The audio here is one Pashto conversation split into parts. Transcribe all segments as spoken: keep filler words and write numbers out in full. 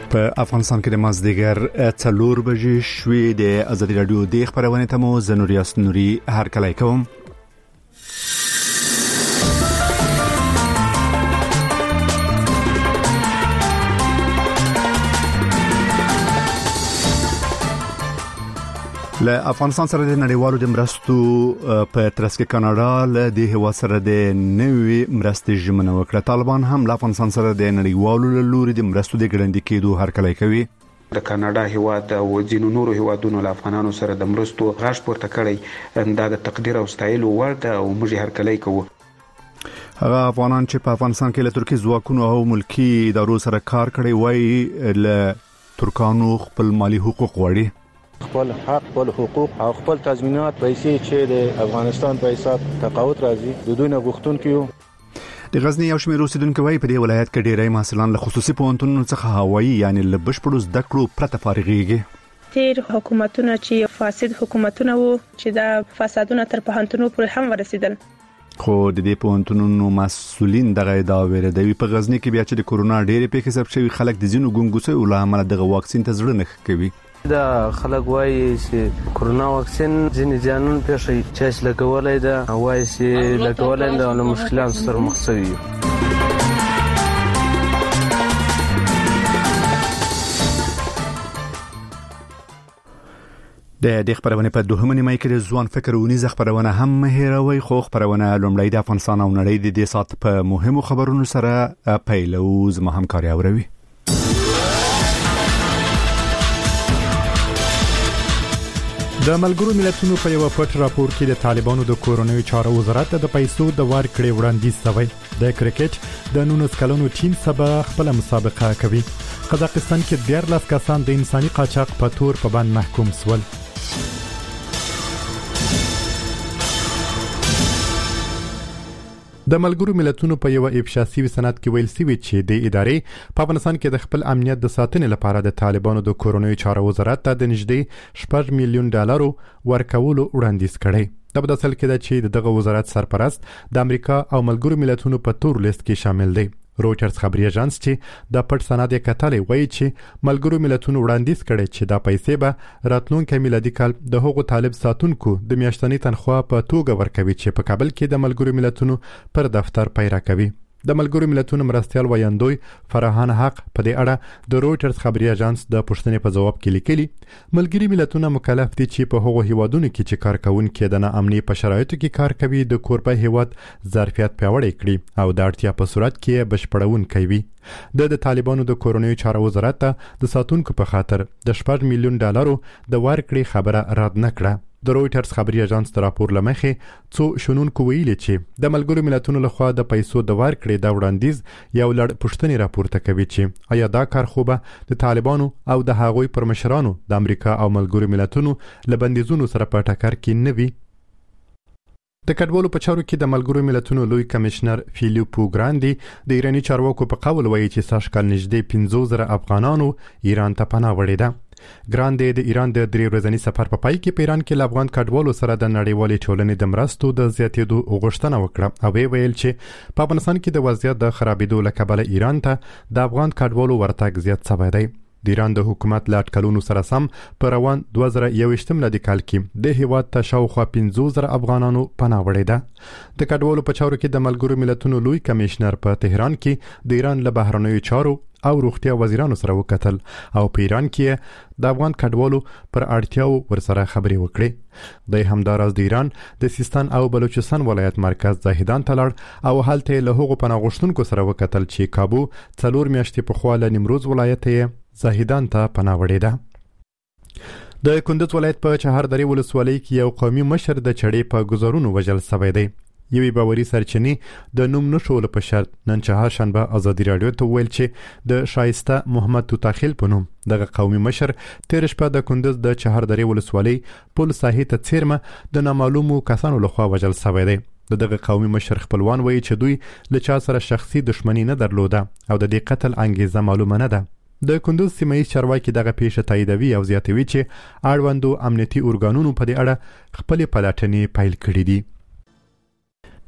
په افغانستان کې د مازدیګر څلور بجې شوې د ازادي رادیو د خبرونه ته مو زنوریاس نوري هر کله کوم. له افغانستان سره د نړیوالو د مرستو په ترڅ کې کاناډا له د هوا سره د نوې مرستې ژمنه وکړه. طالبان هم له افغانستان سره د نړیوالو لوري د مرستو د ګړندې کېدو هرکلی کوي. د کاناډا هیواد او ځینو نورو هیوادونو له افغانانو سره د مرستو غاښ پورته کړی دا د تقدیر او ستایلو وړ ده او موږ هرکلی کوو. هغه افغانان چې په افغانستان کې له ترکي ځواکونو او ملکی ادارو سره کار کړی وای له ترکانو خپل مالی حقوق غواړي. خپل حق، خپل حقوق او خپل تضمینات پیسې چې د افغانستان په حساب تقاعد راځي د دوی نه غوښتونکو یو. د غزنی یو شمېر اوسیدونکو وايي په دې ولایت کې ډېری محصلان له خصوصي پوهنتونونو څخه هوایي یعنی له بشپړو زده کړو پرته فارغېږي. تیر حکومتونه چې فاسد حکومتونه وو چې دا فسادونه تر پوهنتونونو پورې هم ورسېدل، خو د دې پوهنتونونو مسؤلین دغه ادعا ورېدوي. په غزنی کې بیا چې د کورونا ډېرې پیښې ثبت شوي خلک د ځینو ګونګوسیو له امله دغه واکسین ته زړه نه کوي. دا خلک وایي چې کورونا واکسین ځینې ځانون پیښې چې لګولای دا وایي چې لګولای دا له مشکلات سره مخ شوي. د دې خبرونه په دوهمه نیمه کې د ځوان فکر ونیزه خبرونه هم مهیروي. خو خبرونه لومړی د افغانستان او نړۍ د دې سات په مهمو خبرونو سره پیلوز ما همکاري اوري. د ملګرو ملتونو په یو پټ راپور کې د طالبانو د کورونوي چارو وزارت د پیسو د ورکړې وړاندیز شوی. د کرکټ د نونس کلونو ټیم سبا خپل مسابقه کوي. قزاقستان کې دیارلس کسان د انساني قاچاق په تور په باندې محکوم شول. د ملګرو ملتونو په یو افشا شوی سند کې ویل شوی چې د ادارې په افغانستان کې د خپل امنیت د ساتنې لپاره د طالبانو د کورونوي چارو وزارت ته د نږدې شپږ میلیون ډالرو ورکولو وړاندیز کړی. دا په داسل کې ده چې دغه وزارت سرپرست د امریکا او ملګرو ملتونو په تور لیست کې شامل دی. رويټرز خبري اژانس چې د پټ سند یې کتلې وایي چې ملګرو ملتونو وړاندیز کړي چې دا پیسې به راتلونکي میلادي کال د هغو طالب ساتونکو د میاشتنی تنخواه په توګه ورکوي چې په کابل کې د ملګرو ملتونو پر دفتر پیرا کوي. د ملګرو ملتونو مرستيال ویاندوی فرحان حق په دې اړه د رويټرز خبري اژانس د پوښتنې په جواب کې لیکلي ملګري ملتونه مکلف دي چې په هغو هیوادونو کې چې کارکونکو د ناامنۍ په شرایطو کې کار کوي د کوربه هیواد ظرفیت پیاوړی کړي او د اړتیا په صورت کې بشپړون کوي. د د طالبانو د کورونوي چارو وزارت د ساتونکو په خاطر د شپږ میلیون ډالرو د ورکړې خبره رد نه کړه. د رويټرز خبري اژانس تر راپور لمخې څو شنونکو ویلي چې د ملګرو ملتونو لخوا د پیسو د ورکړې د وړاندیز یو لړ پوښتنې راپورته کوي چې آیا دا کار خوبه د طالبانو او د هغوی پر مشرانو د امریکا او ملګرو ملتونو لبندیزونو سره په ټکر کې نه وي. د کډوالو په چارو کې د ملګرو ملتونو لوی کمشنر فیلیپو ګراندي د ایرانی چارواکو په قول وایي چې سږ کال نږدې پنځه زره افغانانو ایران ته پناه وړې ده. ګراندي د ایران د درې ورځني سفر په پای کې په ایران کې افغان کډوالو سره د نړیوالې ټولنې د مرستو د زیاتېدو غوښتنه وکړه او ویل چې په افغانستان کې د وضعیت د خرابېدو له کبله ایران ته د افغان کډوالو ورتګ زیات شوی دی. د ایران د حکومت له اټکلونو سره سم په روان دوه زره یوویشتم میلادي کال کې د هیواد ته شاوخوا پنځه زره افغانانو پناه وړې ده. د کډوالو په چارو کې د ملګرو ملتونو لوی کمشنر په تهران کې د ایران له بهرنیو چارو او روغتیا وزیرانو سره وکتل او په ایران کې د افغان کډوالو پر اړتیاو ورسره خبرې وکړي. د همداراز د ایران د سیستان او بلوچستان ولایت مرکز زاهدان ته لاړ او هلته له هغو پناه غوښتونکو سره وکتل چې کابو څلور میاشتې پخوا له نیمروز ولایت یې زاهدان ته پناه وړې ده. د کندز ولایت په چهاردری ولسوالۍ کې یو قومي مشر د چړې په گزارونو وژل شوی دی. یوې باوري سرچینې د نوم نشولو په شرط نن چهارشنبه ازادي رادیو ته ویل چې د شایسته محمد توتاخیل په نوم دغه قومي مشر تیر شپه د کندز د چهاردری ولسوالۍ پل ساحې ته څیرمه د نامعلومو کسانو لخوا وژل شوی دی. د دغه قومي مشر خپلوان وایي چې دوی له چا سره شخصي دښمني نه درلوده او د دې قتل انګیزه معلومه نه ده. د کندوز سیمه‌یز چارواکي دغه پیښه تاییدوي او زیاتوي چې اړوندو امنیتي ارګانونو په دې اړه خپل پلټنې پیل کړې دي.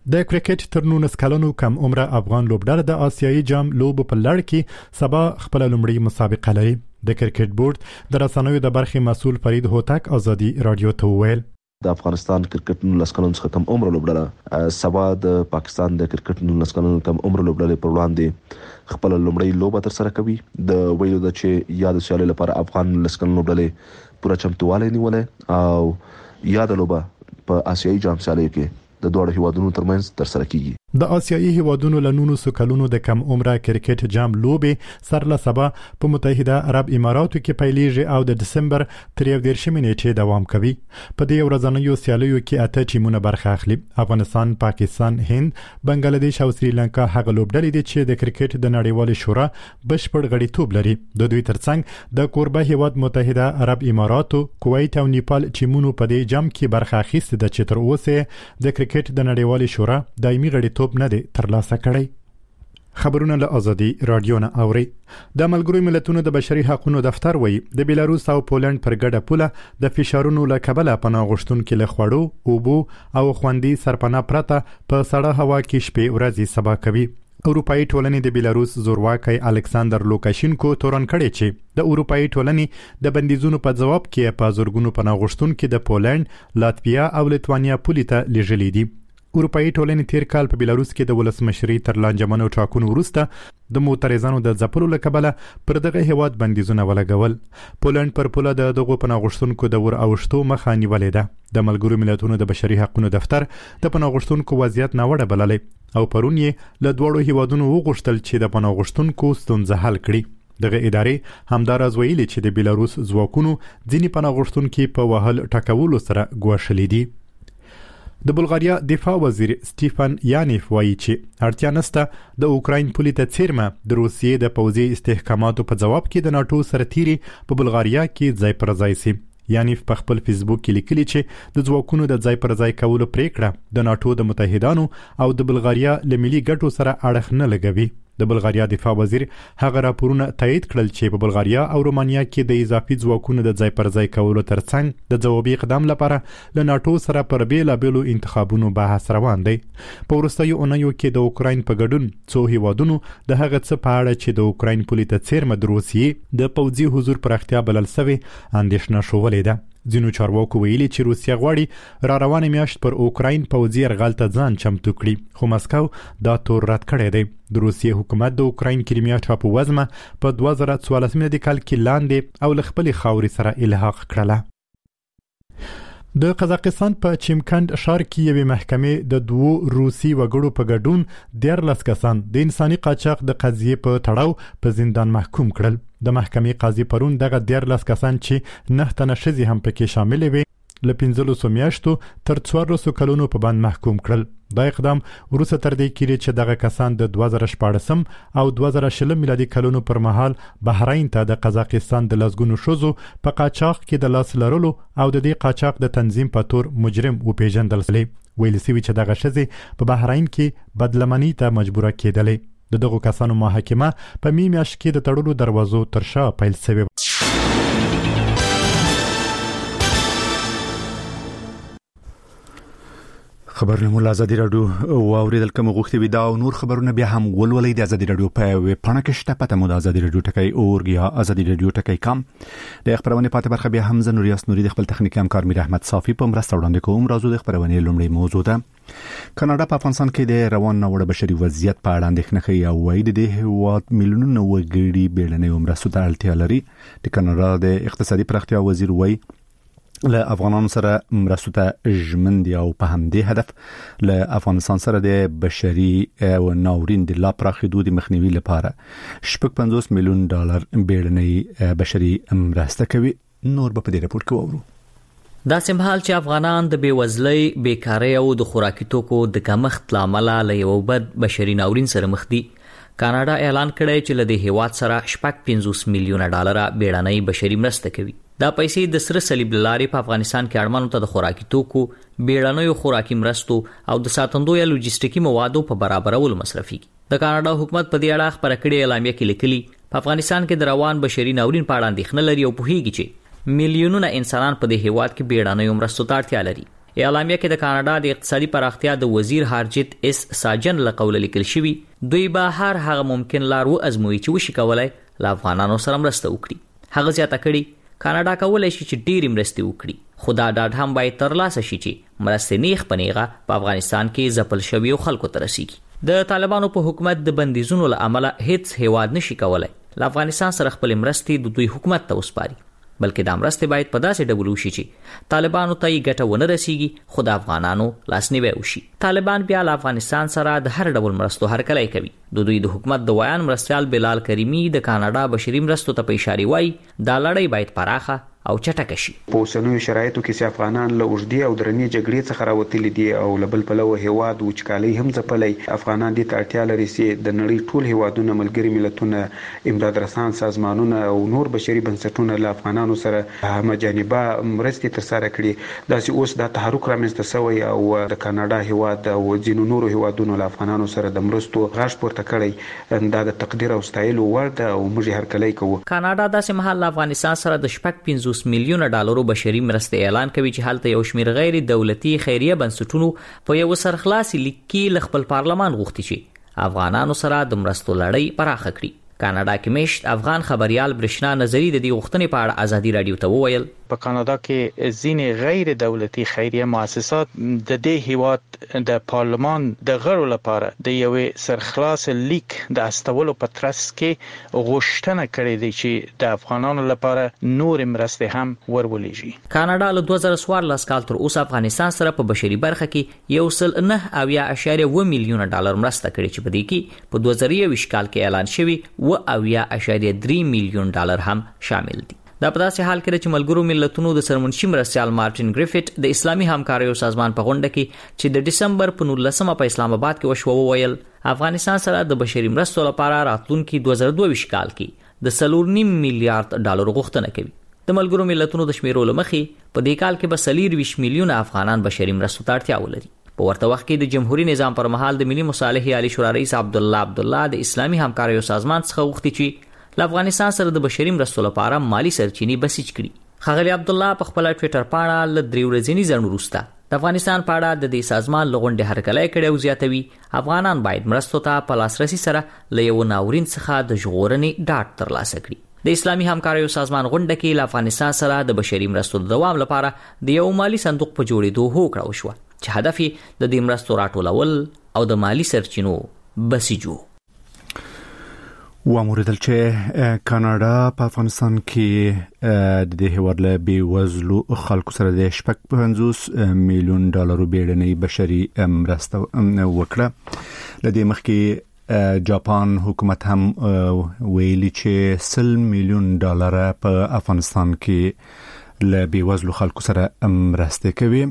د کرکټ تر نولس کلونو کم عمره افغان لوبډله د آسیایي جام لوبو په لړ کې سبا خپل لومړی مسابقه لري. د کرکټ بورډ د رسنیو د برخې مسؤل فرید هوتک ازادي رادیو ته وویل د افغانستان کرکټ نولس کلونو څخه کم عمره لوبډله سبا د پاکستان د کرکټ نولس کلونو کم عمره لوبډلې پر وړاندې خپل لومړی لوبه تر سره کوي. د ویلو د چې یاد سیالي لپاره افغان نولس کلونو لوبډلې پوره چمتووالی نیولې او یاد لوبه په آسیایي جام سیالي کې د دوه هیوادونو ترمنځ تر سره کیږي. د آسیایي هیوادونو لنونو سکلونو د کم عمره کرکټ جام لوبې سر له سبا په متحده عرب اماراتو کې پیلېږي او د دسمبر تر یو دیرشمې نیټې دوام کوي. په دې ورځنیو سیالیو کې اته ټیمونه برخه اخلي. افغانستان، پاکستان، هند، بنگلاديش او سریلانکا هغه لوبډلې دي چې د کرکټ د نړیوال شورا بشپړ غړیتوب لري. د دوی ترڅنګ د کوربه هیواد متحده عرب اماراتو، کویت او نیپال ټیمونو په دې جام کې برخه اخیستې ده چې تر اوسه د کرکټ د نړیوال شورا دایمي غړیتوب نه دی ترلاسه کړی. خبرونه له ازادي رادیو نه اوري. د ملګرو ملتونو د بشري حقوقو دفتر وایي د بیلاروس او پولند پر ګډه پوله د فشارونو له کبله پناه غوښتونکو له خوړو، اوبو او خوندي سرپناه پرته په سړه هوا کې شپې ورځې سبا کوي. اروپאי ټولنې د بیلاروس زورواکي الکساندر لوکاشینکو تورن کړي چې د اروپאי ټولنې د بندیزونو په جواب کې په زورګونو پناه غوښتونکو د پولند، لاتویا او لیتوانیا پولیته لېږلي دي. اروپאי ټولنې تیر کال په بیلاروس کې د ولسمشري تر لانجمنو ټاکنو وروسته د معترضانو د ځپلو له کبله پر دغه هیواد بندیزونه ولګول. پولند پر پوله د دغو پناه غوښتونکو د ور اوښتو مخه نیولې ده. د ملګرو ملتونو د بشري حقوقو دفتر د پناه غوښتونکو وضعیت ناوړه بللی او پرون یې له دوړو هیوادونو وغوښتل چې د پناه غوښتونکو ستونزه حل کړي. دغه ادارې همداراز ویلي چې د بیلاروس ځواکونو ځینې پناه غوښتونکي په وهل ټکولو سره ګواښلي دي. د بلغاریا دفاع وزیر سټیفن یانیف وایي چې اړتیا نشته د اوکراین پولې ته څیرمه د روسیې د پوځي استحکاماتو په جواب کې د ناتو سرتیري په بلغاریا کې ځای پر ځای سي. یانیف په خپل فیسبوک کې لیکلي چې د ځواکونو د ځای پر ځای کولو پریکړه د ناتو د متحدانو او د بلغاریا له ملي ګټو سره اړخ نه لګوي. د بلغاریا دفاع وزیر هغه راپورونه تایید کړل چې په بلغاریا او رومانیا کې د اضافي ځواکونو د ځای پر ځای کولو ترڅنګ د ځوابي اقدام لپاره له ناتو سره پر بیلابېلو انتخابونو بحث روان دی. په وروستیو اونیو کې د اوکراین په ګډون څو هیوادونو د هغه څه په اړه چې د اوکراین پولې ته څیرمه د روسیې د پوځي حضور پراختیا بلل سوی اندېښنه شولې ده. ځینو چارواکو ویلي چې روسیه غواړي را روانه میاشت پر اوکراین پوځي یرغل ته ځان چمتو کړي، خو مسکو دا تور رد کړی دی. د روسیې حکومت د اوکراین کریمیا ټاپووزمه په دوه زره څوارلس کال کې لاندې او له خپلې خاورې سره الحاق کړله. د قزاقستان په چیمکند ښار کې یوې محکمې د دوو روسي وګړو په ګډون دیارلس کسان د انساني قاچاق د قضیې په تړاو په زندان محکوم کړل. د محکمې قاضي پرون دغه دیارلس کسان چې نه تنه ښځې هم پکې شامل وي له پنځلسو میاشتو تر څوارلسو کلونو په بند محکوم کړل. دا اقدام وروسته تر دې کېږي چې دغه کسان د دوه زره شپاړسم او دوه زره شلم میلادي کلونو پر مهال بحرین ته د قزاقستان د لسګونو ښځو په قاچاق کې د لاس لرلو او د دې قاچاق د تنظیم په تور مجرم وپېژندل شوی. ویل شوي چې دغه ښځې په بحرین کې بدلمنۍ ته مجبوره کېدلې. د دغو کسانو محاکمه په می میاشت کې د تړلو دروازو تر شا پیل شوې. خبرونه مول ازادي رادیو واوریدل کوم غوښتي وي دا او نور خبرونه بیا هم ولولې د ازادي رادیو په ویب پاڼه کې شته. پته مو د ازادي رادیو ټکی اورګ یا ازادي رادیو ټکی کام. د خبرونه پاتې برخه بیا هم زنور یاس نوري د خپل تخنیکی همکار میر احمد صافي په مرسته وړاندې کوم. راځو د خبرونه لومړی موضوع ده. کاناډا په افغانستان کې د روان نوړ بشري وضعیت په اړه اندېښنه کوي او وايي د هیواد میلیونونو وګړي بیړنۍ مرستو ته اړتیا لري. د کاناډا د اقتصادي پراختیا وزیر وايي له افغانانو سره مرستو ته ژمن دي او په همدې هدف له افغانستان سره د بشري او ناورین د لا پراخېدو د مخنیوي لپاره شپږ پنځوس میلیون ډالر بیړنۍ بشري مرسته کوي. نور به په دې راپور کې وورو. دا سمحال چې افغانان د بیوزلۍ، بیکارۍ او د خوراکي توکو د کمښت لامل له یو بد بشري ناورین سره مخ دي. کاناډا اعلان کړی چې له دې هیواد سره شپږ پنځوس میلیون ډالر بیړنۍ بشري مرسته کوي. دا پیسې د سره صلیب لارې په افغانستان کې اړمنو ته د خوراکي توکو، بیړنیو خوراکي مرستو او د ساتندو یا لوجستیکي موادو په برابرولو مصرفيږي. د کاناډا حکومت په دې اړه خبره کړې اعلامیه کې لیکلي په افغانستان کې د روان بشري ناورین په اړه اندېښنه لري او پوهیږي چې میلیونونه انسانان په دې هیواد کې بیړنیو مرستو ته اړتیا لري. اعلامیه کې د کاناډا د اقتصادي پراختیا د وزیر هارجیت اس ساجن له قوله لیکل شوی دوی به هر هغه ممکن لار و ازموي چې وشي کولای له افغانانو سره مرسته وکړي. هغه زیاته کړي کاناډا کولای شي چې ډېری مرستې وکړي خو دا ډاډ هم باید ترلاسه شي چې مرستې نیغ په نیغه په افغانستان کې ځپل شویو خلکو ته رسیږي. د طالبانو په حکومت د بندیزونو له امله هیڅ هیواد نشي کولای له افغانستان سره خپل مرستې د دوی حکومت ته وسپاري، بلکې دا مرستې باید په داسې ډول وشي چې طالبانو ته یې ګټه ونه رسیږي خو د افغانانو لاسنیوی وشي. طالبان بیا له افغانستان سره د هر ډول مرستو هرکلی کوي. د دوی د حکومت د ویان مرستیال بلال کریمی د کاناډا بشري مرستو ته په اشاره وایي دا لړۍ باید پراخه او چټک شي. په اوسنیو شرایطو کې چې افغانان له اوږدې او درنې جګړې څخه راوتلي دي او له بل پلوه هیواد وچکالۍ هم ځپلی، افغانان دې ته اړتیا لري چې د نړۍ ټول هیوادونه، ملګري ملتونه، امداد رسان سازمانونه او نور بشري بنسټونه له افغانانو سره همجانبه مرستې ترسره کړي. داسې اوس دا تحرک رامنځته شوی او د کاناډا هیواد او ځینو نورو هیوادونو له افغانانو سره د مرستو غږ پورته کړی. دا د تقدیر او ستایلو وړ ده او موږ یې هرکلی کوو. کاناډا داسې مهال له افغانستان سره د شپږ پنځوس میلیونه ډالرو بشري مرستې اعلان کوي چې هلته یو شمېر غیر دولتي خیریه بنسټونو په یو سرخلاصي لیک کې له خپل پارلمان غوښتي چې افغانانو سره د مرستو لړۍ پراخه کړي. کاناډا کې میشت افغان خبريال برشنا نظری د دې غوښتنې په اړه ازادي رادیو ته وویل په کاناډا کې ځینې غیر دولتي خیریه مؤسسات د دې هیواد د پارلمان د غړو لپاره د یوې سرخلاص لیک د استولو په ترڅ کې غوښتنه کړې ده چې د افغانانو لپاره نور مرستې هم ورولېږي. کاناډا له دوه زره څوارلس کال تر اوسه افغانستان سره په بشري برخه کې یو سل نه اویا اشاریه اوه میلیونه ډالر مرسته کړې چې په دې کې په دوه زره یوویشت کال کې اعلان شوی اوه اویا اشاریه درې میلیون ډالر هم شامل دي. دا په داسې حال کې چې ملګرو ملتونو د سرمنشي مرستیال مارټین ګریفټ د اسلامي همکاریو سازمان په غونډه کې چې د دسمبر په نولسمه په اسلام آباد کې وشو وویل افغانستان سره د بشري مرستو لپاره راتلونکي دوه زره دوه ویشت کال کې د څلور نیم میلیارډ ډالر غوښتنه کوي. د ملګرو ملتونو د شمیرو لمخې په دې کال کې به څلور ویشت میلیونه افغانان بشري مرستو ته اړتیا ولري. په ورته وخت کې د جمهوریت نظام پر مهال د ملي مصالحې عالی شورا رئیس عبدالله عبدالله د اسلامي همکاریو سازمان څخه غوښتي چې له افغانستان سره د بشري مرستو لپاره مالی سرچینې بسیج کړي. ښاغلي عبدالله په خپل ټوئیټر پاڼه له درې ورځې ځنډ وروسته د افغانستان په اړه د دې سازمان له غونډې هرکلی کړی او زیاتوي افغانان باید مرستو ته په لاسرسي سره له یو ناورین څخه د ژغورنې ډاډ ترلاسه کړي. د اسلامي همکاریو سازمان غونډه کې له افغانستان سره د بشري مرستو د دوام لپاره د یو مالی صندوق په جوړېدو هوکړه وشوه چې هدف یې د دې مرستو راټولول او د مالی سرچینو بسیج و. واموریدل چې کاناډا په افغانستان کې د دې هیواد له بیوزلو خلکو سره د شپږ پنځوس میلیون ډالرو بیړنۍ بشري مرسته وکړه. له دې مخکې جاپان حکومت هم ویلي چې سل میلیون ډالر په افغانستان کې له بیوزلو خلکو سره مرسته کوي.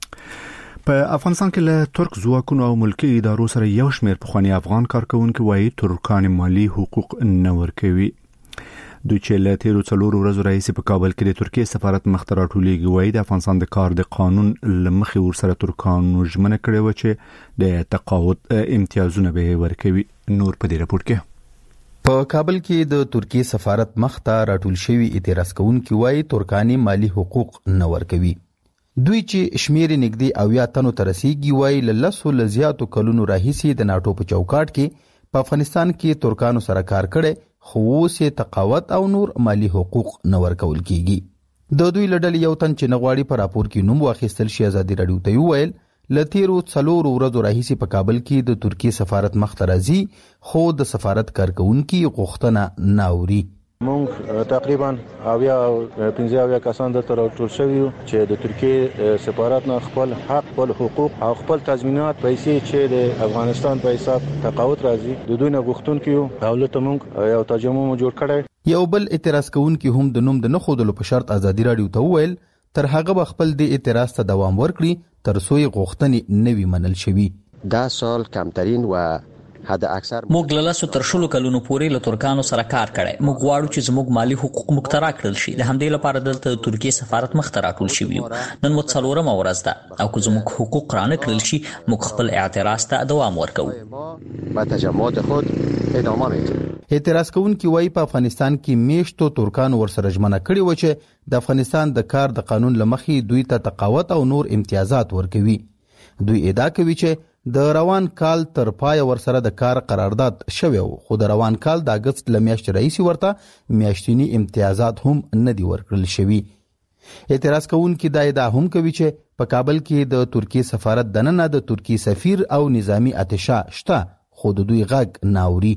په افغانستان کې له ترک ځواکونو او ملکی ادارو سره یو شمېر پخوانی افغان کارکونکو وايي ترکان مالی حقوق نه ورکوي. دوی چې له تیرو څلورو ورځو راهیسې په کابل کې د ترکیې سفارت مخ ته راټولېږي وايي د افغانستان د کار د قانون له مخې ورسره ترکانو ژمنه کړې وه چې د تقاعد امتیازونه به ورکوي. نور په دې راپور کې په کابل کې د ترکیې سفارت مخ ته راټول شوي اعتراض کوونکي وايي ترکاني مالی حقوق نه ورکوي. دوی چې شمیرې نږدې اویا تنو ته رسیږي وايي له لسو له زیاتو کلونو راهیسې د ناټو په چوکاټ کې په افغانستان کې ترکانو سره کار کړی خو اوس یې تقاعد او نور مالی حقوق نه ورکول کیږي. د دوی له ډلې یو تن چې نه غواړي په راپور کې نوم واخیستل شي ازادي رادیو ته وویل له تیرو څلورو ورځو راهیسې په کابل کې د ترکیې سفارت مخ ته راځي خو د سفارت کارکونکي غوښتنه نه اوري. مونږ تقریبا اویا پنځه اویا کسان دلته راټول شوي یو چې د ترکیې سفارت نه خپل حق، خپل حقوق او خپل تضمینات پیسې چې د افغانستان په حساب تقاعد راځي د دوی نه غوښتونکي یو او لته مونږ یو ترجمه مو جوړ کړی. یو بل اعتراض کوونکي هم د نوم د نه ښودلو په شرط ازادي رادیو ته وویل تر هغه به خپل د اعتراض ته دوام ورکړي تر څو یې غوښتنې نه وي منل شوي. ده سال کمترین و حد اکثر موږ له لاسو تر شلو کلونو پورې له ترکانو سره کار کړی. موږ غواړو چې زموږ مالی حقوق مخترع کړل شي. د همدې لپاره دلته د ترکیې سفارت مخترع ټول شي. نن مو څلورمه ورځ ده او که زموږ حقوق رانه کړل شي موږ خپل اعتراض ته دوام ورکوو. با تجمعات خود ادامه میدیم. اعتراض کوونکي وایي په افغانستان کې میشتو ترکانو ورسره ژمنه کړې و چې د افغانستان د کار د قانون لمخې دوی ته تقاوت او نور امتیازات ورکوي. دوی ادعا کوي چې د روان کال تر پای ورسره د کار قرارداد شوی و، خو د روان کال د اگست لمیاشتې راهیسې ورته میاشتنی امتیازات هم نه دي ورکړل شوي. اعتراض کوونکي دا ادعا هم کوي چې په کابل کې د ترکیې سفارت دننه د ترکیې سفیر او نظامی اتشا شته خو د دوی غږ نه اوري.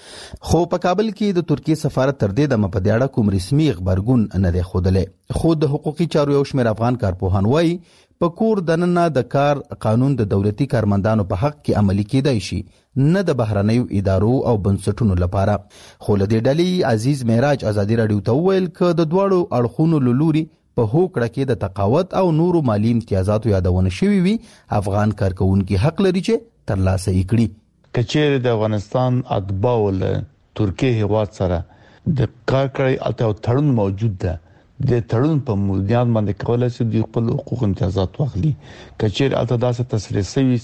خو په کابل کې د ترکیې سفارت تر دې دمه په دې اړه کوم رسمي خبرګون نه دی ښودلی. خو د حقوقي چارو یو شمېر افغان کارپوهان وایي په کور دننه د کار قانون د دولتي کارمندانو په حق کې عملي کېدای شي، نه د بهرنیو ادارو او بنسټونو لپاره. خو له دې ډلې عزیز معراج ازادي راډیو ته وویل که د دواړو اړخونو له لوري په هوکړه کې د تقاوت او نورو مالی امتیازاتو یادونه شوي وي، افغان کارکوونکي حق لري چې ترلاسه یې کړي. کچېر د افغانستان اتباع له ترکیې هیواد سره د کار کړی الته تړون موجود ده. د تړون په بنیاد باندې کولای شي د خپل حقوق امتیازات واخلي. کچېر الته داسې تصریح شوی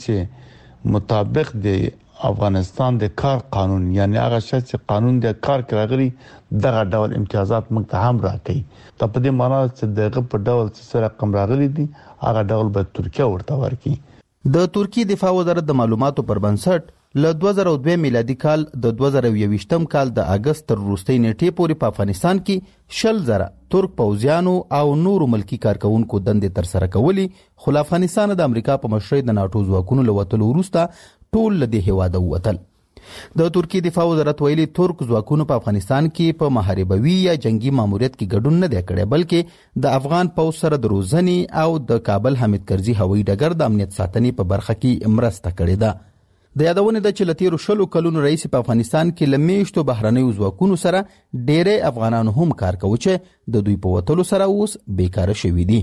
چې مطابق د افغانستان د کار قانون، یعنی هغه شې چې قانون د کار کراغلي دغه ډول امتیازات موږ ته هم راکړي. دا په دې معنی چې دغه په ډول چې رقم راغلي دي هغه ډول به ترکیه ورته ورکړي. د ترکیې دفاع وزارت د معلوماتو پر بنسټ له دوه زره دوه میلادي کال د دوه زره یوویشتم کال د اگست تر وروستۍ نیټې پورې په افغانستان کې شل زره ترک پوځیانو او نورو ملکی کارکونکو دندې تر سره کولې، خو له افغانستان د امریکا په مشرۍ د ناټو ځواکونو له وتلو وروسته ټول له دې هیواده ووتل. د ترکیې دفاع وزارت ویلي ترک ځواکونو په افغانستان کې په محاربوي یا جنگي ماموریت کې ګډون نه دی کړی، بلکې د افغان پوځ سره د روزنې او د کابل حامد کرزي هوایي ډګر د امنیت ساتنې په برخه کې مرسته کړې ده. د یادونه ده چې له تیرو شلو کلونو راهیسې په افغانستان کې له میشتو بهرنیو ځواکونو سره ډېری افغانانو هم کار کوي چې د دوی په وتلو سره اوس بیکاره شوي دي.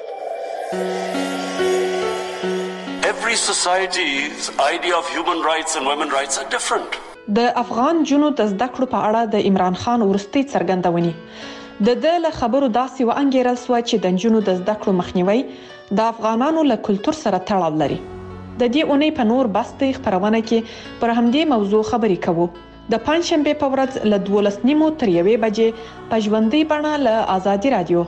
Every society's idea of human rights and women rights are different. د افغان جنو د زده کړو په اړه د عمران خان ورستي څرګندونې د د له خبرو داسې و انګیرل سو چې د جنو د زده کړو مخنیوي د افغانانو له کلچر سره تړاو لري. د دې اونۍ په نور بستې خبرونه کې پر همدې موضوع خبرې کوو. د پنځشنبه په ورځ له دولس نیمو تر یوې بجې په ژوندۍ بڼه له آزادي رادیو.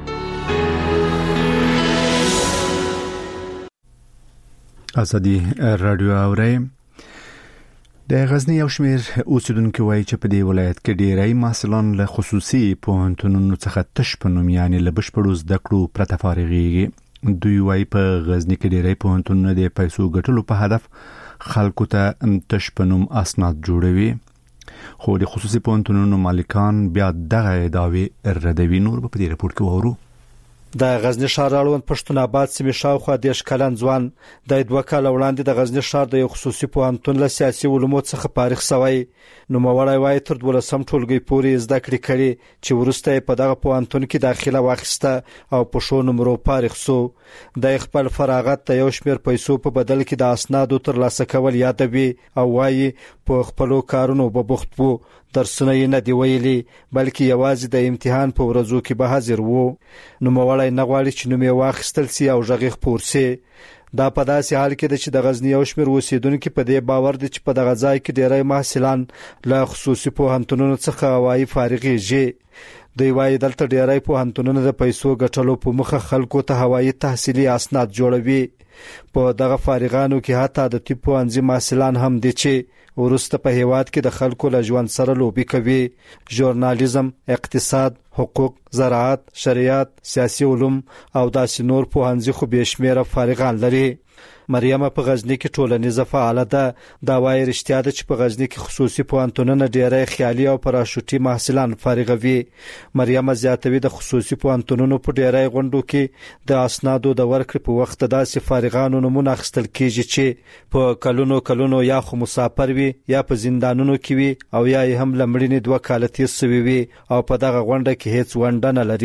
آزادي رادیو اورئ. د غزنی یو شمېر اوسیدونکو وایي چې په دې ولایت کې ډېری محصلان له خصوصي پوهنتونونو څخه تش په نوم یعنی له بشپړو زده کړو پرته فارغېږي. دوی وایي په غزنی کې ډېری پوهنتونونه د پیسو ګټلو په هدف خلکو ته تش په نوم اسناد جوړوي، خو د خصوصي پوهنتونونو مالکان بیا دغه ادعاوې ردوي. نور په دې رپورت کې وورو. د غزنی ښار اړوند پښتون آباد سیمې شاوخوا دیش کلن ځوان د دوه کال وړاندې د غزنی ښار د یو خصوصي پوهنتون له سیاسي علومو څخه فارغ شوی. نوموړی وایي تر دولسم ټولګي پورې زده کړې کړې چې وروسته په دغه پوهنتون کې داخله واخیسته او په ښو نمرو فارغ شو. د خپل فراغت د یو شمېر پیسو په بدل کې د اسنادو ترلاسه کول یادوي او وایي په خپلو کارونو به بوخت وو، درسونه یې نه دی ویلي بلکې یوازې د امتحان په ورځو کې به حاضر وو. نوموړی نه غواړي چې نوم یې واخیستل سي او غږ یې خپور سي. دا په داسې حال کې ده چې د غزنی یو شمېر اوسیدونکي په دې باور دي چې په دغه ځای کې ډېری محصلان له خصوصي پوهنتونونو څخه وایي فارغېږي. دوی وایي دلته ډېری پوهنتونونه د پیسو ګټلو په موخه خلکو ته هوایي تحصیلي اسناد جوړوي. په دغه فارغانو کې حتی د طب پوهنځي محصلان هم دي چې وروسته په هیواد کې د خلکو له ژوند سره لوبي کوي. ژورنالیزم، اقتصاد، حقوق، زراعت، شریعت، سیاسي علوم او داسې نور پوهنځي خو بې شمېره فارغان لري. مریم په غزنی کې ټولنیزه فعاله ده. دا وایي رښتیا ده چې په غزنی کې خصوصي پوهنتونونه ډېری خیالي او پراشوټي محصلان فارغوي. مریم زیاتوي د خصوصي پوهنتونونو په ډېری غونډو کې د اسنادو د ورکړې په وخت داسې فارغانو نومونه اخیستل کېږي چې په کلونو کلونو یا خو مسافر وي یا په زندانونو کې وي او یا هم له مړینې دوه کاله تېر شوي وي او په دغه غونډه کې هیڅ ونډه نه لري.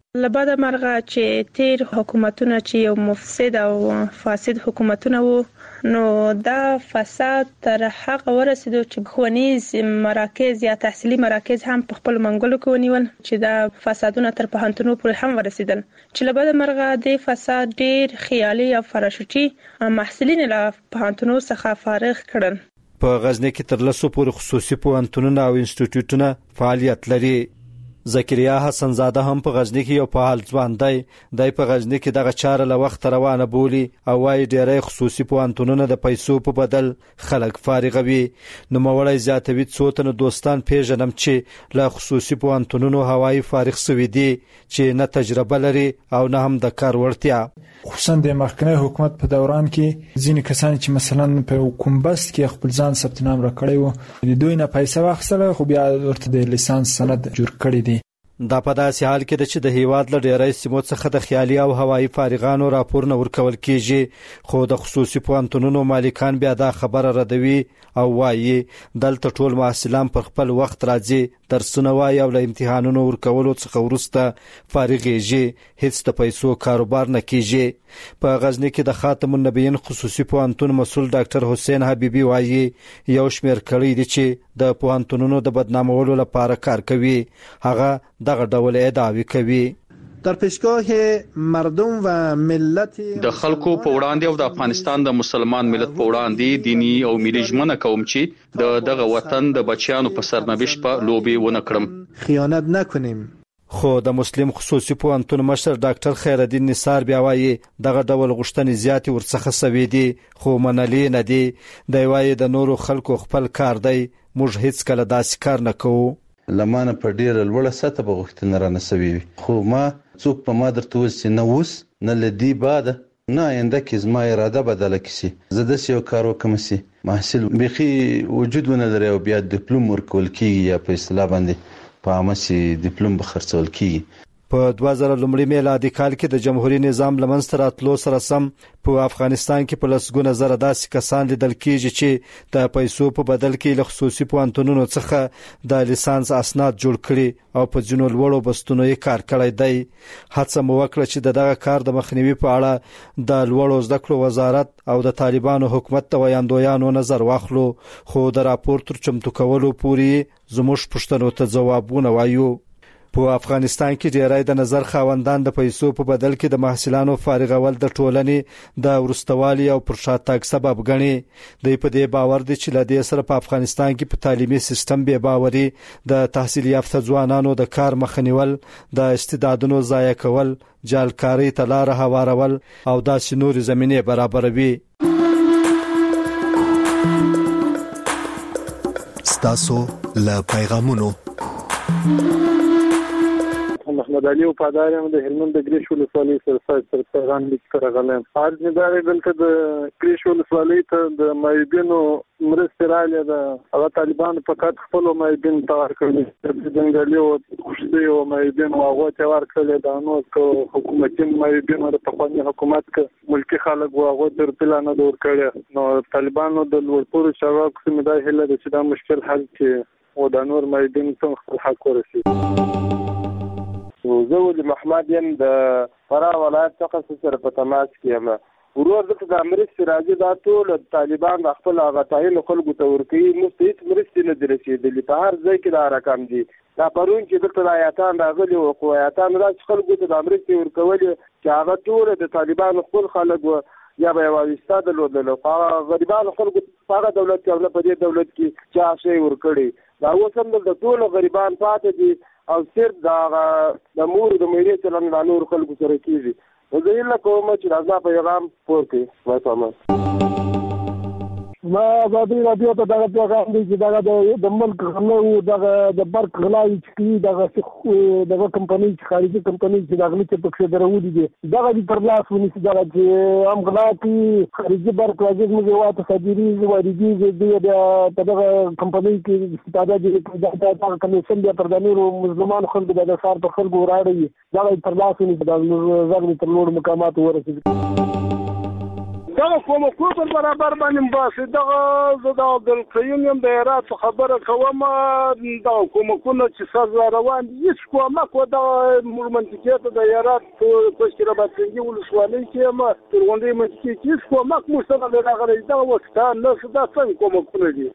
لباده مرغه چې تیر حکومتونه چې یو مفسد او فاسد حکومتونه وو نو دا فساد تر هغه ورسېدو چې ښوونیز مراکز یا تحصیلي مراکز هم په خپل منګلو کې ونیول چې دا فسادونه تر پوهنتونو پورې هم ورسېدل چې لباده مرغه د فساد ډیر خیالي او فراشوتي محصلین له پوهنتونو څخه فارغ کړل. په غزنی کې تر لسو پورې خصوصي پوهنتونونه او انسټیټیوټونه فعالیت لري. زکریا حسن زاده هم په غزنی کې یو فعال ځوان دی. د په غزنی کې دغه چاره له وخت روانه بولی او وايي ډېرې خصوصي پوهنتونونه د پیسو په بدل خلک فارغوي. نو موړی زیاتوي څو تنه دوستان پیژنم چې له خصوصي پوهنتونونو هوایي فارغ شوي دي چې نه تجربه لري او نه هم د کار وړتیا. خصوصا د مخکنی حکومت په دوران کې ځینې کسان چې مثلا په کومبست کې خپل ځان ثبت نام را کړی وو د دوی نه پیسې واخیستل خو بیا ورته د لیسانس سند جوړ کړی دی. دا په داسې حال کې د چې د هیواد له ډېرای سیمو څخه د خیالي او هوایي فارغانو راپورونه ورکول کیږي خو د خصوصي پوهنتونونو مالکان بیا دا خبره ردوي او وایي دلته ټول محصلان پر خپل وخت راځي درسونه وایي او له امتحانونو ورکولو څخه وروسته فارغېږي هیڅ د پیسو کاروبار نه کیږي. په غزنی کې د خاتم النبیین خصوصي پوهنتون مسؤل ډاکټر حسین حبیبي وایي یو شمېر کړي دي چې د پوهنتونونو د بدنامولو لپاره کار کوي هغه دغه ډول ادعاوې کوي. در پیشگاه مردم و ملت د خلکو په وړاندې او د افغانستان د مسلمان ملت په وړاندې دینی او ملي ژمنه کوم چې د دغه وطن د بچیانو په سرنوشت په لوبي ونه کړم خیانت نکنیم. خو د مسلم خصوصي پوهنتون مشر ډاکټر خیرالدین نثار بیا وایي دغه ډول غوښتنې زیاتې ورڅخه سوي دي خو منلي نه دي. دی وایي د نورو خلکو خپل کار دی موږ هیڅ کله داسې کار نه کوو. لمانه په ډیره لوړه سطح به غوښتنه را نسوي خو ما څوک په ما درته وسي نه اوس نه لدی بعد نه آینده کې زما اراده بدله کیسي زه د یو کار وکم سي محصل بيخي وجود ونه لري او بیا ډیپلوم ورکول کیږي یا په اصطلاح باندې په امسي ډیپلوم بخرڅول کیږي. په دوه زره لومړي میلادي کال کې د جمهوریت نظام لمنځته راتلو سره سم په افغانستان کې په لسګونه زره داسې کسان لیدل کېږي چې د پیسو په بدل کې له خصوصي پوهنتونونو څخه د لیسانس اسناد جوړ کړي او په ځینو لوړو بستونو یې کار کړی دی. هڅه مو وکړه چې دغه کار د مخنیوي په اړه د لوړو زده کړو وزارت او د طالبانو حکومت د ویاندویانو نظر واخلو خو د راپور تر چمتو کولو پورې زموږ پوښتنو ته ځوابونه وایو. په افغانستان کې ډیری د نظر خاوندان د پیسو په بدل کې د محصلانو فارغول د ټولنې د ورستوالي او پر شاتګ سبب ګڼي. دوی په دې باور دي چې لدې سره په افغانستان کې په تعلیمي سیستم بې باوري د تحصیل یافته ځوانانو د کار مخنیول د استعدادونو ضایع کول جالکاری ته لار هوارول او داسې نور زمینه برابروي. ستاسو له پیغامونو محمد علي وفادار یم د هلمند د ګریش ولسوالۍ سرسای سرسایان لیک راغلم. عرض مې دا دی دلته د ګریش ولسوالۍ ته د مایبینو مرستې راغلې ده هغه طالبانو فقط خپل مایبین ته ورکړي د جنګلي او خوشتي او مایبین هغه ته ورکړي دا نو حکومتي مایبین د پخواني حکومت ک ملکی خلک هغه تر پلان نه ورکړي نو طالبانو د لوړپور شواک سم دا هله چې دا مشکل حل کړي او د نور مایبین څنګه خپل حق ورسي. زه ولي محمد یم د فراه ولایت څخه سره په تماس کې یم. ورور دلته د مرستې راځي دا ټول طالبان د خپل غټایي خلکو ته ورکوي مستحق مرستې نه دي رسېدلي په هر ځای کې دا رقم دي. دا پرون چې دلته د آیاتان راغلي او خو آیاتان راځي خلکو ته د مرستې ورکولې چې هغه ټول د طالبان خپل خلک یا به واوستا د لودلو هغه غریبانو خلکو هغه دولت کې او په دې دولت کې چا شی ورکړي دا اوس هم د ټول غریبان پاتې دي او صرف دا د مور د مېرې چلن د نور خلکو سره کیږي. زه یې له کوم چې راځه پیغام پورته وای پامه ما ازادي رادیو ته دغه پیغام دی چې دغه د ملک غلو دغه د برق غلاوي چې دغه دغه کمپنۍ چې خارجي کمپنۍ چې دغه چې پکې درولې دي دغه د پر لاس ونیسي دغه چې هم غلاتي خارجي برق راځي موږ واته صدري واردي د دغه کمپنۍ کې استفاده دي دغه کمیشن د پردانیرو مسلمان خلکو د سار په خلکو راړي دغه پر لاس ونیسي دغه زغم تر نور مقامات ورسېږي. دا کوم کو پر برابر باندې باسي دا د عبدالقیوم یم د هرات خبره کوم دا کوم کو نه چې ساز روان هیڅ کومه کو دا منطقه د هرات کوشتره باندې ولسوالۍ کې ما ترغونډي منطقه کې کومه مستقله راغلي دا وخت نه دا څنګه کوم کو دي.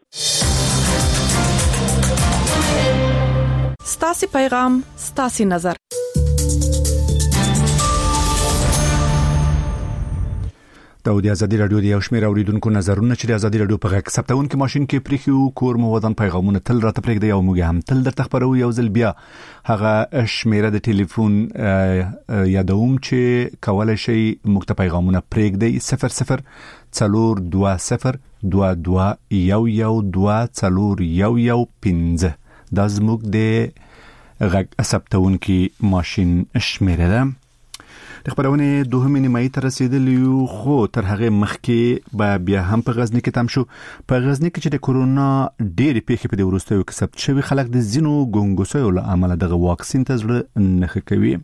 ستاسي پیغام ستاسي نظر. دا د ازادي رادیو د یو شمېر اوریدونکو نظرونه چې د ازادي رادیو په غږ ثبتون کې ماشين کې پریخو کور مو ودان پیغامونه تل راته پرېږدي او موږ هم تل درته خبرو یو ځل بیا هغه شمیره د ټلیفون یادوم چې کولای شي موږ ته پیغامونه پرېږدي صفر صفر څلور دوه صفر دوه دوه یو یو دوه څلور یو یو پنځه دا زموږ د غږ ثبتون کې ماشين شمیره ده. د خبرونه دوهمه نیمه ته رسیدلی خو تر هغه مخکې به بیا هم په غزنی کې تم شو. په غزنی کې چې د کورونا ډېری پیښې په وروستیو کې ثبت شوی خلک د زینو ګونګوسیو له عمله د واکسین ته ځل نه کوي.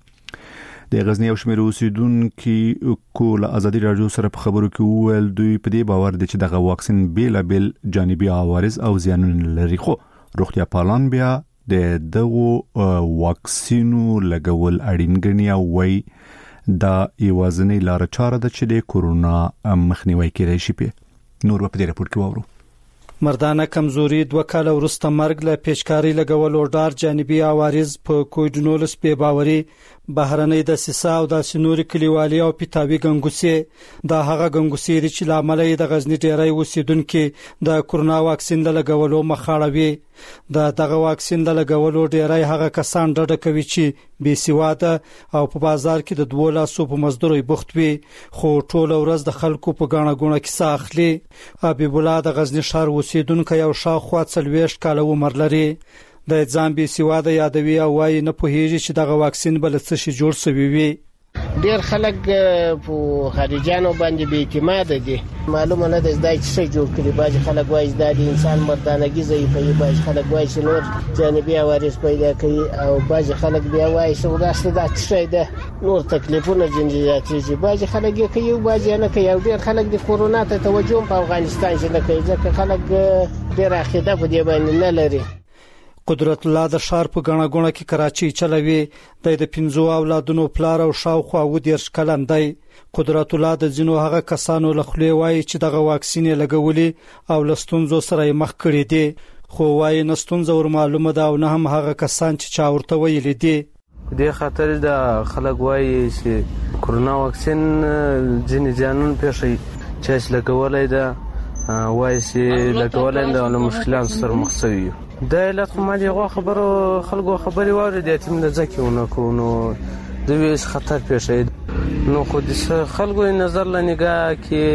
د غزنی او شمېر اوسیدونکو کول ازادي رادیو سره په خبرو کې ویل دوی په دې باور دي چې د واکسین بیل بیل جانبي عوارض او زیانونه لري خو روغتیا پالان بیا د دغه واکسینو لګول اړین ګڼي او وایي دا یوازنی لار چاره ده چې د کورونا مخنیوي کېدای شي. په نور په دې راپور کې وورو مردانه کمزوري دوه کال وروسته مرګ له پیشکاری لګول او ډار جانبي عوارض په کووډ نولس په باوري بهرنۍ د سیسا او د سنوري کلیوالي او پیتاوي ګنګوسي دا هغه ګنګوسي چې لامل د غزنی ډیری اوسیدونکو د کورونا واکسین لګولو مخاړوي. دا دغه واکسین لګولو ډیری هغه کسان ډډه کوي چې بې سواده او په بازار کې د دوه لاسو په مزدوري بوخت وي خو ټول ورځ د خلکو په غاڼه غونه کې ساخلي. حبیب الله د غزنی شهر اوسیدونکو یو شاوخوا څلويشت کال عمر لري. د ځان بې سواده یادوي او وايي نه پوهیږي چې دغه واکسین بل څه شي جوړ شوی وي. ډیر خلک په خارجانو باندې بې اعتماد دي معلومه نه ده چې څه جوړ کړي. باج خلک وایي د انسان مردانګي ځای کوي باج خلک وایي چې نور جانبي عوارض پیدا کوي او باج خلک بیا وایي چې وراسته دا څه ده نور تکلیفونه جنجالاتي چې باج خلک کوي او باج نه کوي. ډیر خلک د کورونا ته توجه په افغانستان کې نه کوي ځکه خلک ډیر عقیده په دې باندې نه لري. قدرت الله د شهر په غاڼه غونه کې کراچي چلوي. د پنځو اولادونو پلار او شاوخوا و دیرش کلن دی. قدرت الله د جنو هغه کسانو لخلې وایي چې دغه واکسین لګولي او لستونزو سره مخ کړي دي خو وایي نستونزه ور معلومه ده او نه هم هغه کسان چې چا ورته ویلي دي. د خاطر د خلک وایي چې کورونا واکسین ځینې ځانون پېښي چې لګولای ده وایي چې لګولای ده نو مشکلات سره مخ شوي. د علت خو ما دغه خبرو خلکو خبري واره دي چې موږ ځکهونه کوو نو د ویس خطر پېښې نو خو د خلکو نظر لنګه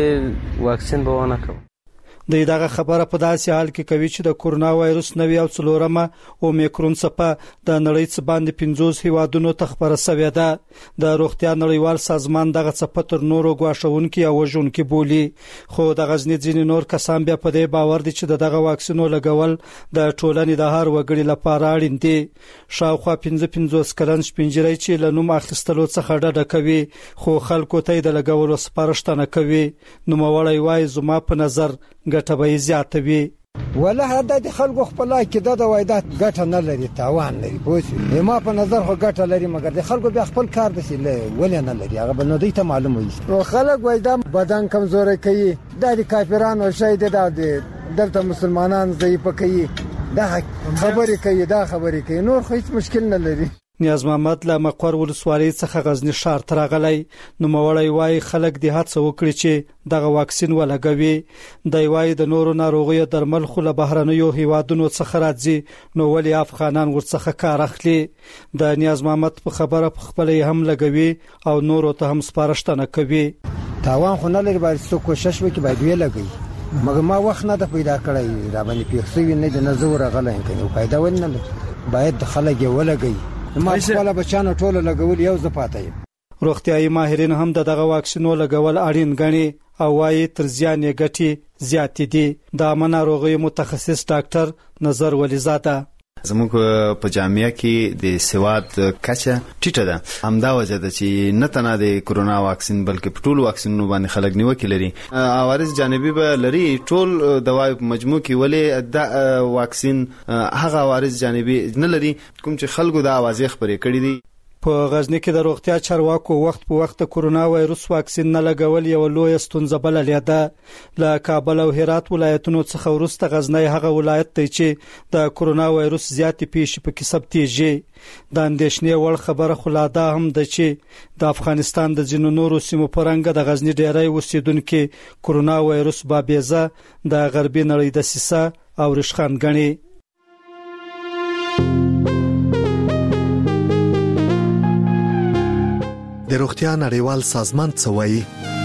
کې واکسین به ونه کوي. د دغه خبره په داسې حال کې کوي چې د کورونا وایروس نوې او څلورمه اومیکرون څپه د نړۍ څخه باندې پنځوس هیوادونو ته خبره شوې ده. د روغتیا نړیوال سازمان دغه څپه تر نورو غواښونکو او وژونکو بولی خو د غزنی ځینې نور کسان بیا په دې باور دي چې دغه واکسینو لګول د ټولنې د هر وګړي لپاره اړین دي. شاوخوا پنځه پنځوس کلن شپنجري چې لنوم اخیستلو څخه ډډه کوي خو خلکو ته د لګولو سپارښتنه کوي. نو موړی وای زما په نظر ګټه به زیاته وي. والله د خلکو خپل کې د وایدات ګټه نه لري تاوان لري پوه ما په نظر خو ګټه لري مګر د خلکو بیا خپل کار دي ولې نه لري هغه بل نو دوی ته معلوم وي. نو خلک وایدا بدن کمزوري کوي د کافرانو شهید د دلته مسلمانان ضعیف کوي دا خبرې کوي دا خبرې کوي نور خو هیڅ مشکل نه لري. نیاز محمد له مقر ولسوالۍ څخه غزنی شهر ته راغلی. نو موړی وای خلک د هڅه وکړي چې دغه واکسین ولګوي. د وای د نورو ناروغیو درمل خو له بهرنیو هیوادونو څخه راځي نو ولی افغانان ورڅخه کار اخلي. د نیاز محمد په خبره په خپل هم لګوي او نورو ته هم سپارښتنه کوي. تاوان خو نه لري باید څوک کوشش وکړي باید وی لګي مګر ما وخت نه د پیدا کړی را باندې پیښوي نه د نظر غلای کنه پیدا ونه لري باید خلک ولګي. ما خپل بچانو ټول لګول یو زپاتای. روغتيایي ماهرین هم دغه واکسینو لګول اړین غني او وايي تر ځان یې ګټي زیات دي. د امن ناروغي متخصص ډاکټر نظر ولیزاده زموږ په جامعه کې د سواد کچه ټیټه ده. همدا وجه ده چې نه تنه د کورونا واکسین بلکې په ټول واکسینونو باندې خلک نیوکه لري. عوارض جانبي به لري ټول دوايي په مجموع کې، ولې د واکسین هغه عوارض جانبي نه لري کوم چې خلکو د اوازې خبرې کړې دي. په غزنی کې د روغتیا چارواکو وخت په وخت کورونا وایروس واکسین نه لګول یو لوی ستونزه بللې ده. له کابل او هرات ولایتونو څخه وروسته غزنی هغه ولایت دی چې د کورونا وایروس زیاتې پیښې پکې ثبتېږي. د اندېښنې وړ خبره خو لا دا هم ده چې د افغانستان د ځینو نورو سیمو په رنګ د غزنی ډیری اوسیدونکو کورونا وایروس بابیزه د غربي نړۍ د سیسه او رشخان غني. د روغتیا نړیوال سازمان څه وایي؟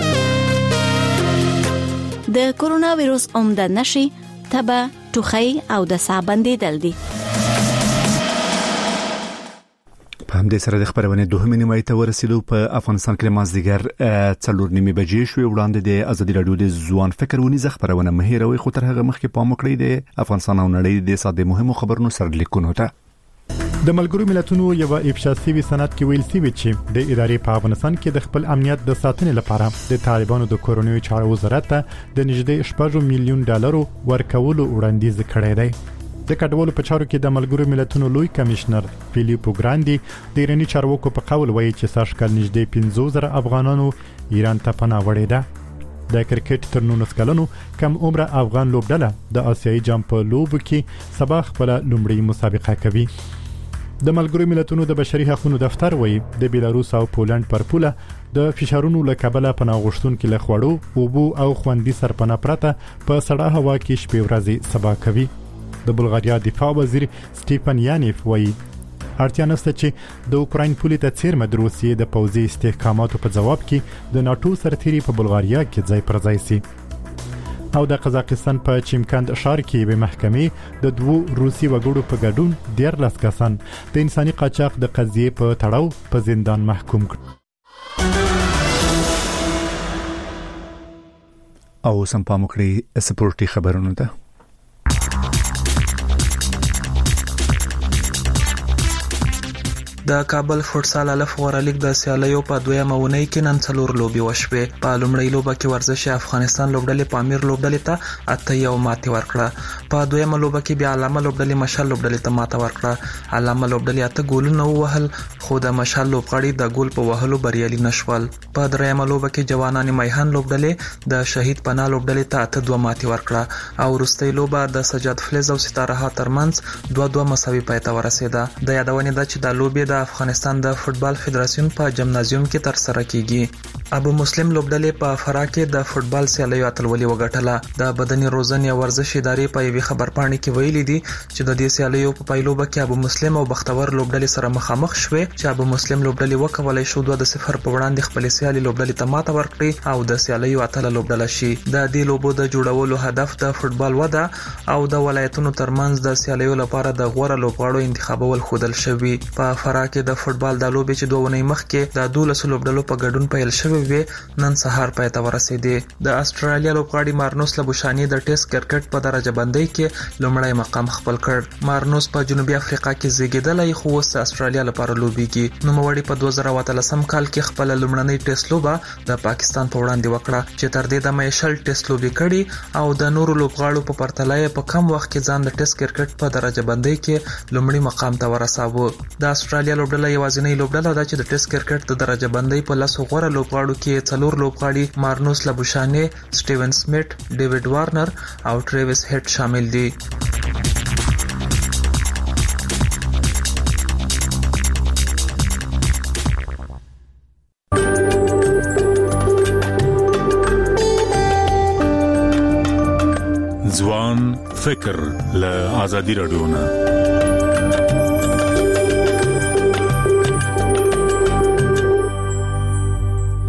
د کورونا وایروس عمده نشي تبه، ټوخی او د ساه بندیدل دي. په همدې سره د خبرونه دوهمه نیمه ته ورسېدو. په افغانستان کې مازدیګر څلور نیمه بجې شوې. وړاندې د ازادي رادیو د ځوان فکر ونیزه خبرونه مهیروي، خو تر هغه مخکې پام وکړئ د افغانستان او نړۍ د ساده مهمو خبرونو سرلیکونو ته. د ملګرو ملتونو یو افشا سیوی سند کې ویل سیوی چې د ادارې په افغانستان کې د خپل امنیت د ساتنې لپاره د طالبانو د کورونی چارو وزارت ته د نږدې شپږ میلیون ډالرو ورکولو وړاندیز کړی دی. د کډوالو په چارو کې د ملګرو ملتونو لوی کمشنر فیلیپو ګراندي د ایرانی چارواکو په قول وایي چې ساشکل نږدې پنځه زره افغانانو ایران ته پناه وړي ده. د کرکټ تر نولس کلونو کم عمره افغان لوبډله د آسیایي جام په لوبو کې سبا خپل لومړی مسابقه کوي. د ملګرو ملتونو د بشري حقوقو دفتر وایي د بیلاروس او پولند پر پوله د فشارونو له کبله پناه غوښتونکو له خوړو، اوبو او خوندي سرپناه پرته په سړه هوا کې شپې ورځې سبا کوي. د بلغاریا دفاع وزیر سټیفن یانیف وایي اړتیا نشته چې د اوکراین پولې ته څیرمه د روسیې د پوځي استحکاماتو په جواب کې د ناتو سرتیري په بلغاریا کې ځای پر ځای سي. او د قزاقستان په چیمکند ښار کې به محکمې د دوو روسي وګړو په ګډون دیارلس کسان د انساني قاچاق د قضیې په تړاو په زندان محکوم کړ. او سم پام وکړئ سپورټي خبرونه ده. د کابل فوټسال الف غوره لیګ د سیالیو په دویمه ونۍ کې نن څلور لوبي وشوې. په لومړۍ لوبه کې ورزش افغانستان لوبډلې پامیر لوبډلې ته اته یو ماتې ورکړه. په دویمه لوبه کې بیا علامه لوبډلې مشال لوبډلې ته ماته ورکړه. علامه لوبډلې اته ګولونه ووهل خو د مشال لوبغاړي د ګول په وهلو بریالي نشول. په دریمه لوبه کې جوانان میهان لوبډلې د شهید پناه لوبډلې ته اته دوه ماتې ورکړه او وروستۍ لوبه د سجاد فلز او ستاره ترمنځ دوه دوه مساوي پای ته ورسېده. د یادونه ده چې د لوبې د افغانستان د فوتبال فدراسیون په جمنازیوم کې تر سره کیږي. ابو مسلم لوبډلې په فرا کې د فوتبال سیالیو اتلولي وګټله. د بدني روزنې او ورزش ادارې په یوې خبرپاڼې کې ویلي دي چې د دې سیالیو په پایلوبه کې ابو مسلم او بختور لوبډلې سره مخامخ شوې چې ابو مسلم لوبډلې وکولای شو دوه د صفر په وړاندې خپل سیالي لوبډلې ته ماته ورکړي او د سیالیو اتل لوبډله شي. د دې لوبو د جوړولو هدف د فوتبال وده او د ولایتونو ترمنځ د سیالیو لپاره د غوړه لوبغاړو انتخابول خودل شوی. په فرا کې د فوتبال د لوبې چې دوه ونې مخکې د دولس لوبډلو په ګډون پیل شوی وي نن سهار پای ته ورسېدې. د استرالیا لوبغاړي مارنوس لبوشانی د ټیسټ کرکټ په درجه بندۍ کې لومړی مقام خپل کړ. مارنوس په جنوبي افریقا کې زیږیدلی خو اوس استرالیا لپاره لوبېږي. نوموړي په دوه زره اتلسم کال کې خپل لومړنۍ ټیسټ لوبه د پاکستان په وړاندې وکړه چې تر دې دمه یې شل ټیسټ لوبې کړي او د نورو لوبغاړو په پرتله یې په کم وخت کې ځان د ټیسټ کرکټ په درجه بندۍ کې لومړی مقام ته ورساوه. د استرالیا لوبډله یوازینۍ لوبډله ده چې د ټیسټ کرکټ د درجه بندۍ په لسو غوره لوبغاړو کې څلور لوبغاړي مارنوس لبوشانی، سټیون سمیت، ډیوډ وارنر او ټریویس هیډ شامل دي. ځوان فکر له آزادي رادیو نه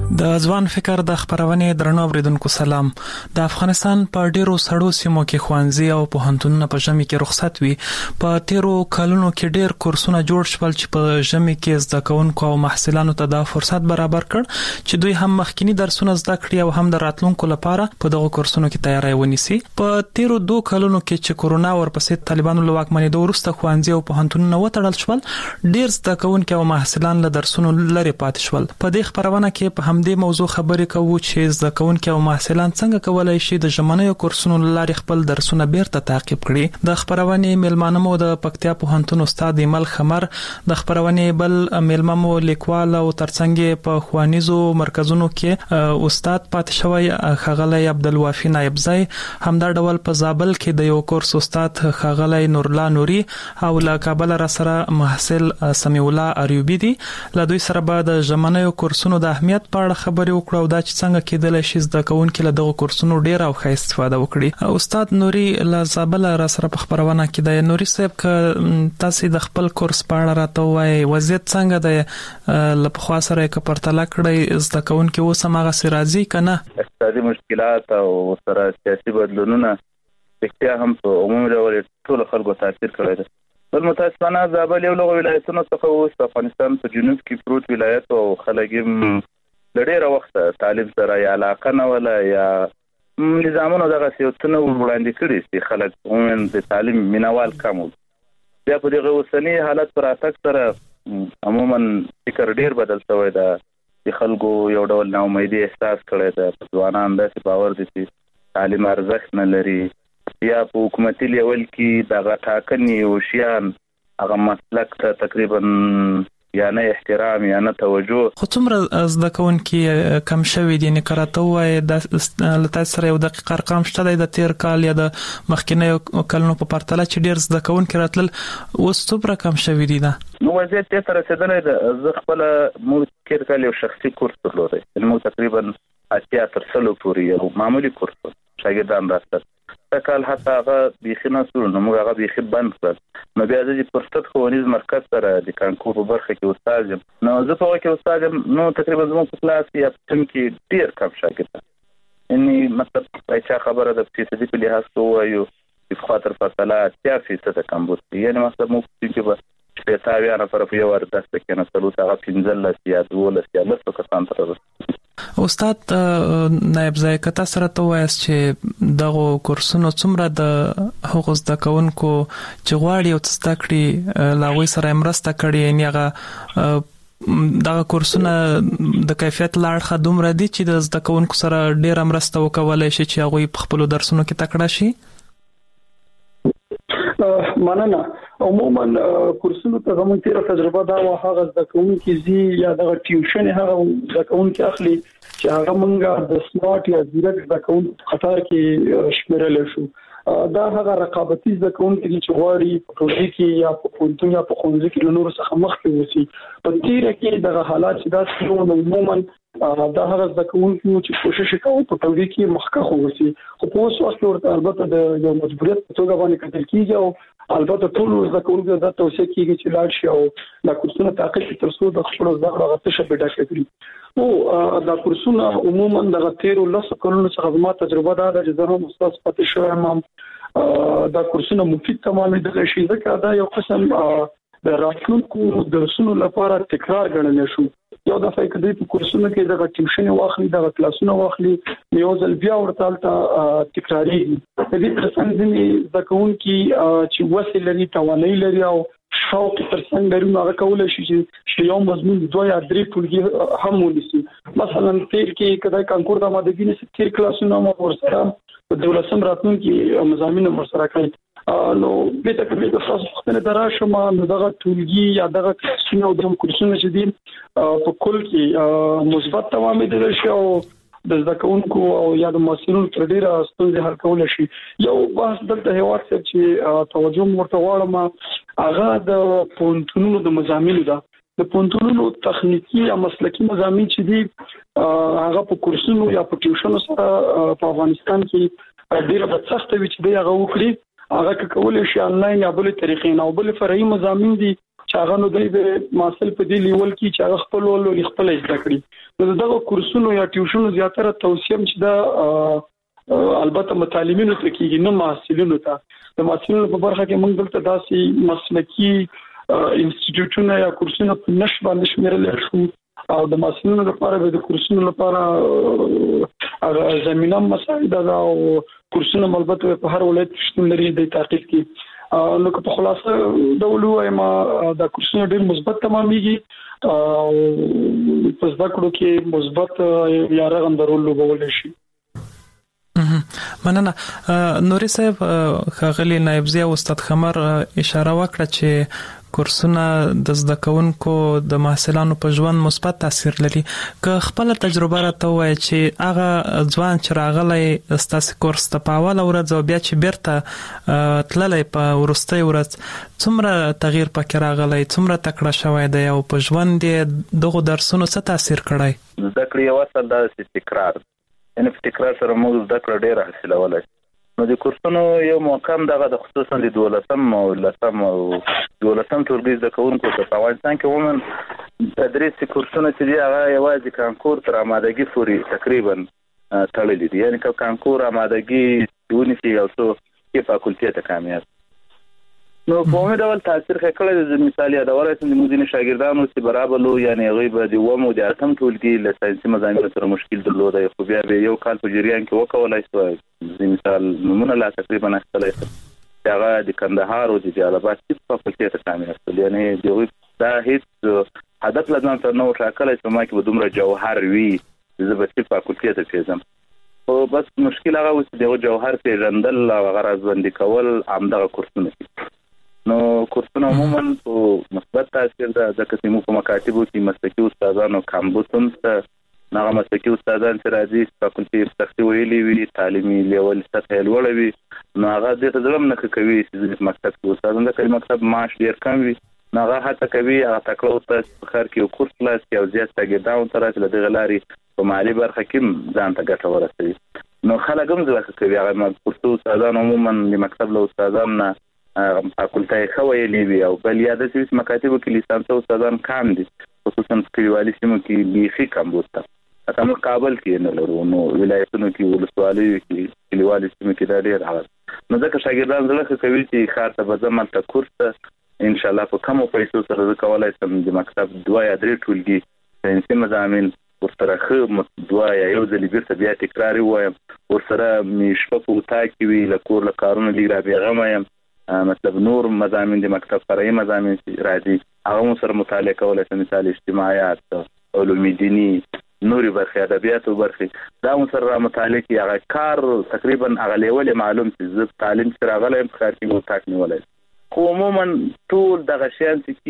د ځوان فکر د خبرونې درنو اوریدونکو سلام. د افغانستان په ډیرو سړو سیمو کې خوانځي او پوهنتونونه په ژمي کې رخصت وي. په تیرو کلونو کې ډیر کورسونه جوړ شول چې په ژمي کې زده کوونکو او محصلانو ته د فرصت برابر کړ چې دوی هم مخکینی درسونه زده کړي او هم د راتلونکو لپاره په دغه کورسونو کې تیاری ونیسي. په تیرو دوه کلونو کې چې کورونا ورپسې طالبانو له واکمنۍ وروسته خوانځي او پوهنتونونه وتړل شول، ډیر زده کوونکو او محصلان له درسونو لري پاتې شول. په دې خبرونه کې په همدې موضوع خبرې کوو چې زده کوونکي او محصلان څنګه کولای شي د ژمنیو کورسونو لارې خپل درسونه بیرته تعقیب کړي. د خبرونې میلمانه مو د پکتیا پوهنتون استاد ایمل خمر، د خبرونې بل میلمه مو لیکوال او ترڅنګ په خوانیزو مرکزونو کې استاد پاتې شوی ښاغلی عبدالوافي نایبزی، همدا ډول په زابل کې د یو کورس استاد ښاغلی نورلا نوري او له کابل را سره محصل سمیع الله اریوبی دي. له دوی سره به د ژمنیو کورسونو د اهمیت په اړه خبرې وکړو او دا چې څنګه کېدلی شي زده کوونکي له دغو کورسونو ډېره او ښه استفاده وکړي. استاد نوري له زابل را سره په خبرونه کې دی. نوري صاحب، که تاسې د خپل کورس په اړه راته ووایئ، وضعیت څنګه دی؟ له پخوا سره یې که پرتله کړئ، زده کوونکي اوس هماغسې راځي که نه؟ اقتصادي مشکلات او سره سیاسي بدلونونه رښتیا هم په عمومي ډول ټولو خلکو تاثیر کړی دی. بل متاسفانه زابل یو له ولایتونو څخه اوس د افغانستان په جنوب کې پروت ولایت او خلک یې له ډېره وخته تعلیم سره یا علاقه نه وله یا نظامونو دغسې یو څه نه وړاندې کړي چې خلک عموما د تعلیم مینوال کم وو. بیا په دغه اوسني حالت په راتګ سره عموما فکر ډېر بدل شوی ده چې خلکو یو ډول ناامیدي احساس کړی ده. په ځوانان داسې باور دي چې تعلیم ارزښت نه لري، یا په حکومتي لیول کې دغه ټاکنې او شیان هغه مسلک ته تقریبا یا نه احترام یا نه توجه. خو څومره زده کوونکي کم شوي دي؟ یعنې که راته ووایې له تاسې سره یو دقیق ارقام شته دی د تېر کال یا د مخکینیو کلونو په پرتله چې ډېر زده کوونکي راتلل، اوس څومره کم شوي دي؟ دا نو وضعیت دې ته رسېدلی ده. زه خپله موږ تېر کال یو شخصي کورس درلودی، یعنې موږ تقریبا اتیا تر سلو پورې یو معمولي کورس شاګردان راتلل. دا کال حتی هغه بیخي نه سو، نو موږ هغه بیخي بند کړل. نو بیا زه چې فرصت ښوونیز مرکز سره د کانکور په برخه کې استاد یم، نو زه په هغه کې استاد یم. نو تقریبا زموږ په کلاس یا په ټیم کې ډېر کم شاګردان، یعنې مطلب پایچا خبره د فیصدي په لحاظ کې ووایو چې پخوا تر پرتله اتیا فیصده کمبود دي. یعنې مطلب موږ په ټیم کې به شپېته اویا نفره په یو وار درس ته کېناستلو، هغه پنځلس یا دولس یا لسو کسانو ته رسېدل. استاد نایبزی، که تاسو راته ووایاست چې دغو کورسونو څومره د هغو زده کوونکو چې غواړي یو څه زده کړي له هغوی سره یې مرسته کړې، یعنې هغه دغه کورسونه د کیفیت له اړخه دومره دي چې د زده کوونکو سره ډېره مرسته وکولی شي چې هغوی په خپلو درسونو کې تکړه شي؟ مننه. عموما کورسونو ته زموږ تیره تجربه دا وه، هغه زده کوونکي زی یا دغه ټیوشن هغه زده کوونکي اخلي چې هغه مونږ د سمارټ یا ځیرک زده کوونکو په قطار کې شمیرلی شو. دا هغه رقابتي زده کوونکي چې غواړي په ټولګي کې یا په پوهنتون یا په ښوونځي کې له نورو څخه مخکې اوسي. په تیره کې دغه حالات چې داسې وو، نو عموما دا هغه زده کوونکي چې کوشش کوي په ټولګي کې مخکښ اوسي، خو په اوس وخت کې ورته البته د یو مجبوریت په توګه باندې کتل کېږي او البته ټول زده کوونکو ته توصیه کیږي چې لاړ شي او دا کورسونه تعقیب کړي تر څو د خپل زده کړو غوښتنه شي پیدا کړي. او دا کورسونه عموما د تیرو لسو کلونو څخه زما تجربه دا ده چې زه هم استاد پاتې شوم. دا کورسونه مفید تمامېدلی شي ځکه دا یو قسم د راتلونکو درسونو لپاره تکرار ګڼل شو. یو دفعه کدی په کورسونو کې دغه ټیوشن واخلي، دغه کلاسونه واخلي، یو ځل بیا ورته الته تکرارېږي. د دې ترڅنګ ځینې زده کوونکي چې وسې لري، توانایي لري او شوق ترڅنګ لري، نو هغه کولی شي چې یو مضمون دوه یا درې ټولګي هم ونیسي. مثلا تېر کې که د کانکور د آمادګي نیسي، تېر کلاسونه مو ورسره په دولسم راتلونکي مضامین هم ورسره کوي. نو بیته کې د خاص وختونه دراشم، نو دغه ټولګي یا دغه کلاسونه او دغه کورسونه چې دي په کل کې مثبت تمامېدلی شي او د زده کوونکو او یا د محصلینو تر ډېره ستونزې حل کولی شي. یو بحث دلته هېواد صاحب چې توجه مو ورته غواړم، هغه د پوهنتونونو د مضامینو ده. د پوهنتونونو تخنیکي یا مسلکي مضامین چې دي هغه په کورسونو یا په ټیوشنو سره په افغانستان کې ډېره بدسخته وي چې دی هغه وکړي. هغه که کولی شي آنلاین یا بلې طریقې نه، او بلې فرعي مضامین دي چې هغه نو د ماسل په دی لیول کې چې هغه خپل ول خپل زده کړي نو دغه کورسونو یا ټیوشنونو زیاتره توصیه چې دا البته متعلمینو ته کېږي نه محصلینو ته د محصلینو په برخه کې موږ دلته داسې مسلکي انسټیټیوټونه یا کورسونه په نش باندې شمیرل شو او د محصلینو لپاره به د کورسونو لپاره هغه زمينه مساعده ده او کورسونه البته په هر ولایت شتون لري د تحقیق کې نو په خلاصه د ولوي ما د کورسونو ډېر مثبت تمامېږي او په زده کړو کې مثبت یا رغندرول لوبول شي. مننه. نوري صاحب خغلی نائب ضیاء استاد خمر اشاره وکړه چې کورسونه د زده کوونکو د محصلانو په ژوند مثبت تاثیر لري. که خپل تجربه راته وایي چې هغه ځوان چې راغلی ستاسو کورس ته په اول ورځ او بیا چې بیرته تللی په وروستۍ ورځ څومره تغییر پکې راغلی، څومره تکړه شوی دی او په ژوند یې دغه درسونو څه تاثیر کړی؟ زده کړې یو اصل دا تکرار یعنی په تکرار سره موږ زده کړه ډېره حاصلولی. نو د کورسونو یو موقع دغه د خصوصا د دولسم او لسم او دولسم ټولګي زده کوونکو ته په افغانستان کې عموما تدریس کورسونه چې دي هغه یوازې کانکور تر آمادګي پورې تقریبا تړلي دي. یعنې که کانکور آمادګي ونیسي یو څو کې فاکولټي ته کامیاب نو په عمومي ډول تاثیر ښه کړی دی. مثال یادولی شم زموږ ځینې شاګردانو چې برابر لو یعنې هغوی به د اووم او د اتم ټولګي له ساینسي مضامینو سره مشکل درلودی خو بیا به یو کال په جریان کې وکولی شوی. د مثال نومونه لا تقریبا اخیستلی شم چې هغه د کندهار او د جلالاباد طب فاکولټي ته کامیاب شول. یعنې د هغوی دا هېڅ هدف له ځان سره نه و ټاکلی چې ما کې به دومره جوهر وي چې زه به طب فاکولټي ته پېژم. خو بس مشکل هغه و چې د هغه جوهر پېژندل او هغه رازبندي کول همدغه کورسونه دي. نو کورسونه عموما په مثبت تاثیر ده ځکه چې موږ په مکاتبو کې مسلکي استادانو کمبود هم شته. هغه مسلکي استادان چې راځي فاکولټي یې سختي ویلي وي، تعلیمي لیول سطحه یې لوړه وي، نو هغه دې ته زړه هم نه ښه کوي چې مکتب کې استادان ځکه مکتب معاش ډېر کم وي نو هغه هڅه کوي هغه تکړه استاد په ښار کې یو کورس خلاص کړي او زیات شاګردان ورته راشي له دغه لارې په مالي برخه کې ځان ته ګټه ورسوي. نو خلک هم زړه کوي هغه کورسو استادان عموما د مکتب له استادانو نه فاکولټي ښه ویلي وي او بل یا داسې چې مکاتبو کې لیسانسه استادان کم دي خصوصا په کلیوالي سیمو کې بیخي کمبود ته حتی موږ کابل کې نه لرو نو ولایتونو کې ولسوالیو کې کلیوالي سیمو کې دا ډېر هغه نو ځکه شاګردان زړه ښه کوي چې ښار ته به زه هلته کورس ته انشاءالله په کمو پیسو سره زه کولی شم د مکتب دوه یا درې ټولګي ساینسي مضامین ورسره ښه دوه یا یو ځلې بیرته بیا تکرار ووایم ورسره مې شپه په اطاق کې وي له کور له کارونو لږ را بېغمه یم مطلب نور مضامین د مکتب فرعي مضامین راځي هغه مو سره مطالعه کولی شم مثال اجتماعیات علوم دیني نورې برخې ادبیاتو برخې دا مو سره را مطالعه کړي هغه کار تقریبا هغه لیول معلوم چې زه تعلیم چې راغلی یم په ښار کې مې اطاق نیولی خو عموما ټول دغه شیان چې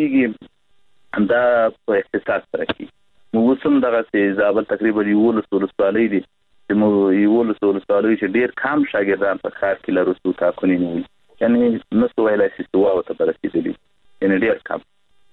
کېږي دا په اختصاص سره کېږي. موږ اوس هم دغسې زابل تقریبا یولس ولسوالۍ دي چې موږ یولس ولسوالۍ چې ډېر کم شاګردان په ښار کې لرو څو اطاقونه نیولي یعنې نسو ویلی شي چې واو ته به رسېدلي یعنې ډېر کم.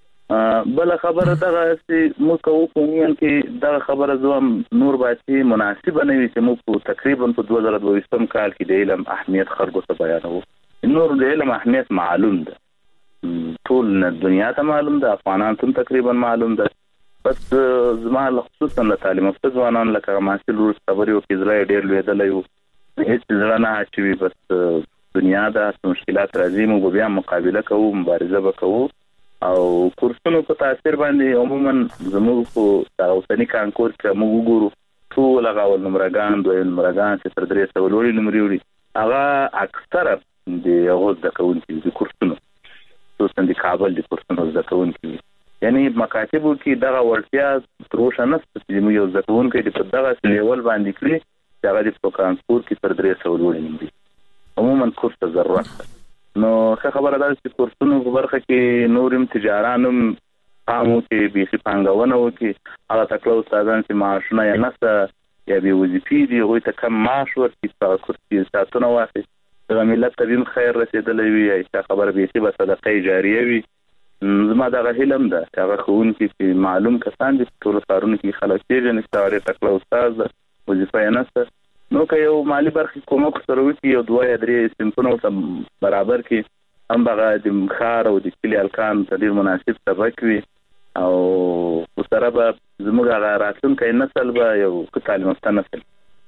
بله خبره دغه چې موږ کوو په عموما کې دغه خبره زه هم نور باید چې مناسبه نه وي چې موږ په تقریبا په دوه زره دوه ویشتم کال کې د علم اهمیت خلکو ته بیانوو. نور د علم اهمیت معلوم ده ټول دنیا ته معلوم ده افغانان ته تقریبا معلوم ده بس زما خصوصا له تعلیم یافته ځوانان لکه محصل وروسته خبرې وکړي زړه یې ډېر لوېدلی و هېڅ زړه نه اچوي بس دنیا ده مشکلات راځي موږ بیا مقابله کوو مبارزه به کوو او کورسونو په تاثیر باندې عموما زموږ په اوسني کانکور کې موږ وګورو ټول هغه اول نمرګان دویم نمرګان چې تر درې سوه لوړې نمرې وړي هغه اکثره د هغو زده کوونکي د کورسونو خصوصا د کابل د کورسونو زده کوونکي وي یعنې مکاتبو کې دغه وړتیا تر اوسه نشته چې زموږ یو زده کوونکی د په دغسې لیول باندې کړي چې هغه د په کانکور کې تر درې سوه لوړې نمرې عموما کورس ته ضرورت ده. نو ښه خبره ده چې کورسونو په برخه کې نور هم تجاران هم پام وکړي بیخي پانګونه وکړي هغه تکړه استادان چې معاشونه یې نشته یا بې وظیفې دي هغوی ته کم معاش ورکړي په هغه کورس کې ساعتونه واخلي دغه ملت ته هم خیر رسېدلی وي ښه خبره بیخي به صدقه جاریه وي. زما دغه هیله هم ده چې هغه ښوونکي چې معلوم کسان دي په ټولو ښارونو کې خلک پېژني چې هغه ډېر تکړه استاد ده وظیفه یې نشته نو که یو مالي برخې کومک سره وکړي یو دوه یا درې صنفونه ورته برابر کړي هم هغه د خار او د کلی الکان ته ډیر مناسب سبق وي او سره به زموږ هغه راتلونکي نسل به یو تعلیم یافته نسل.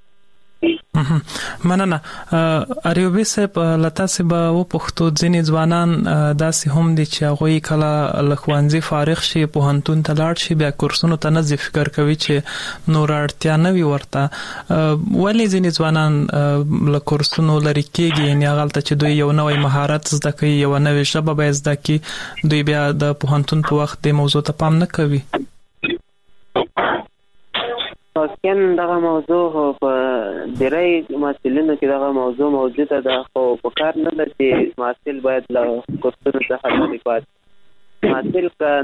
مننه. اریوبي صاحب لته سبا و پښتو ځینې ځوانان داسې هم دي چې هغه کله لخوانځي فارغ شي په هنتون ته لاړ شي بیا کورسونو ته نه فکر کوي چې نور اړتیا نه وي ورته. ولې ځینې ځوانان له کورسونو لري کېږي یعنی هغه ته چې دوی یو نوې مهارت زده کوي یو نوې ژبه به زده کوي دوی بیا د پوهنتون په وخت د موضوع ته پام نه کوي؟ واقعا دغه موضوع په ډیری محصلینو کې دغه موضوع موجوده ده خو په کار نه ده چې محصل باید له کورسونو څخه لرې پاتې محصل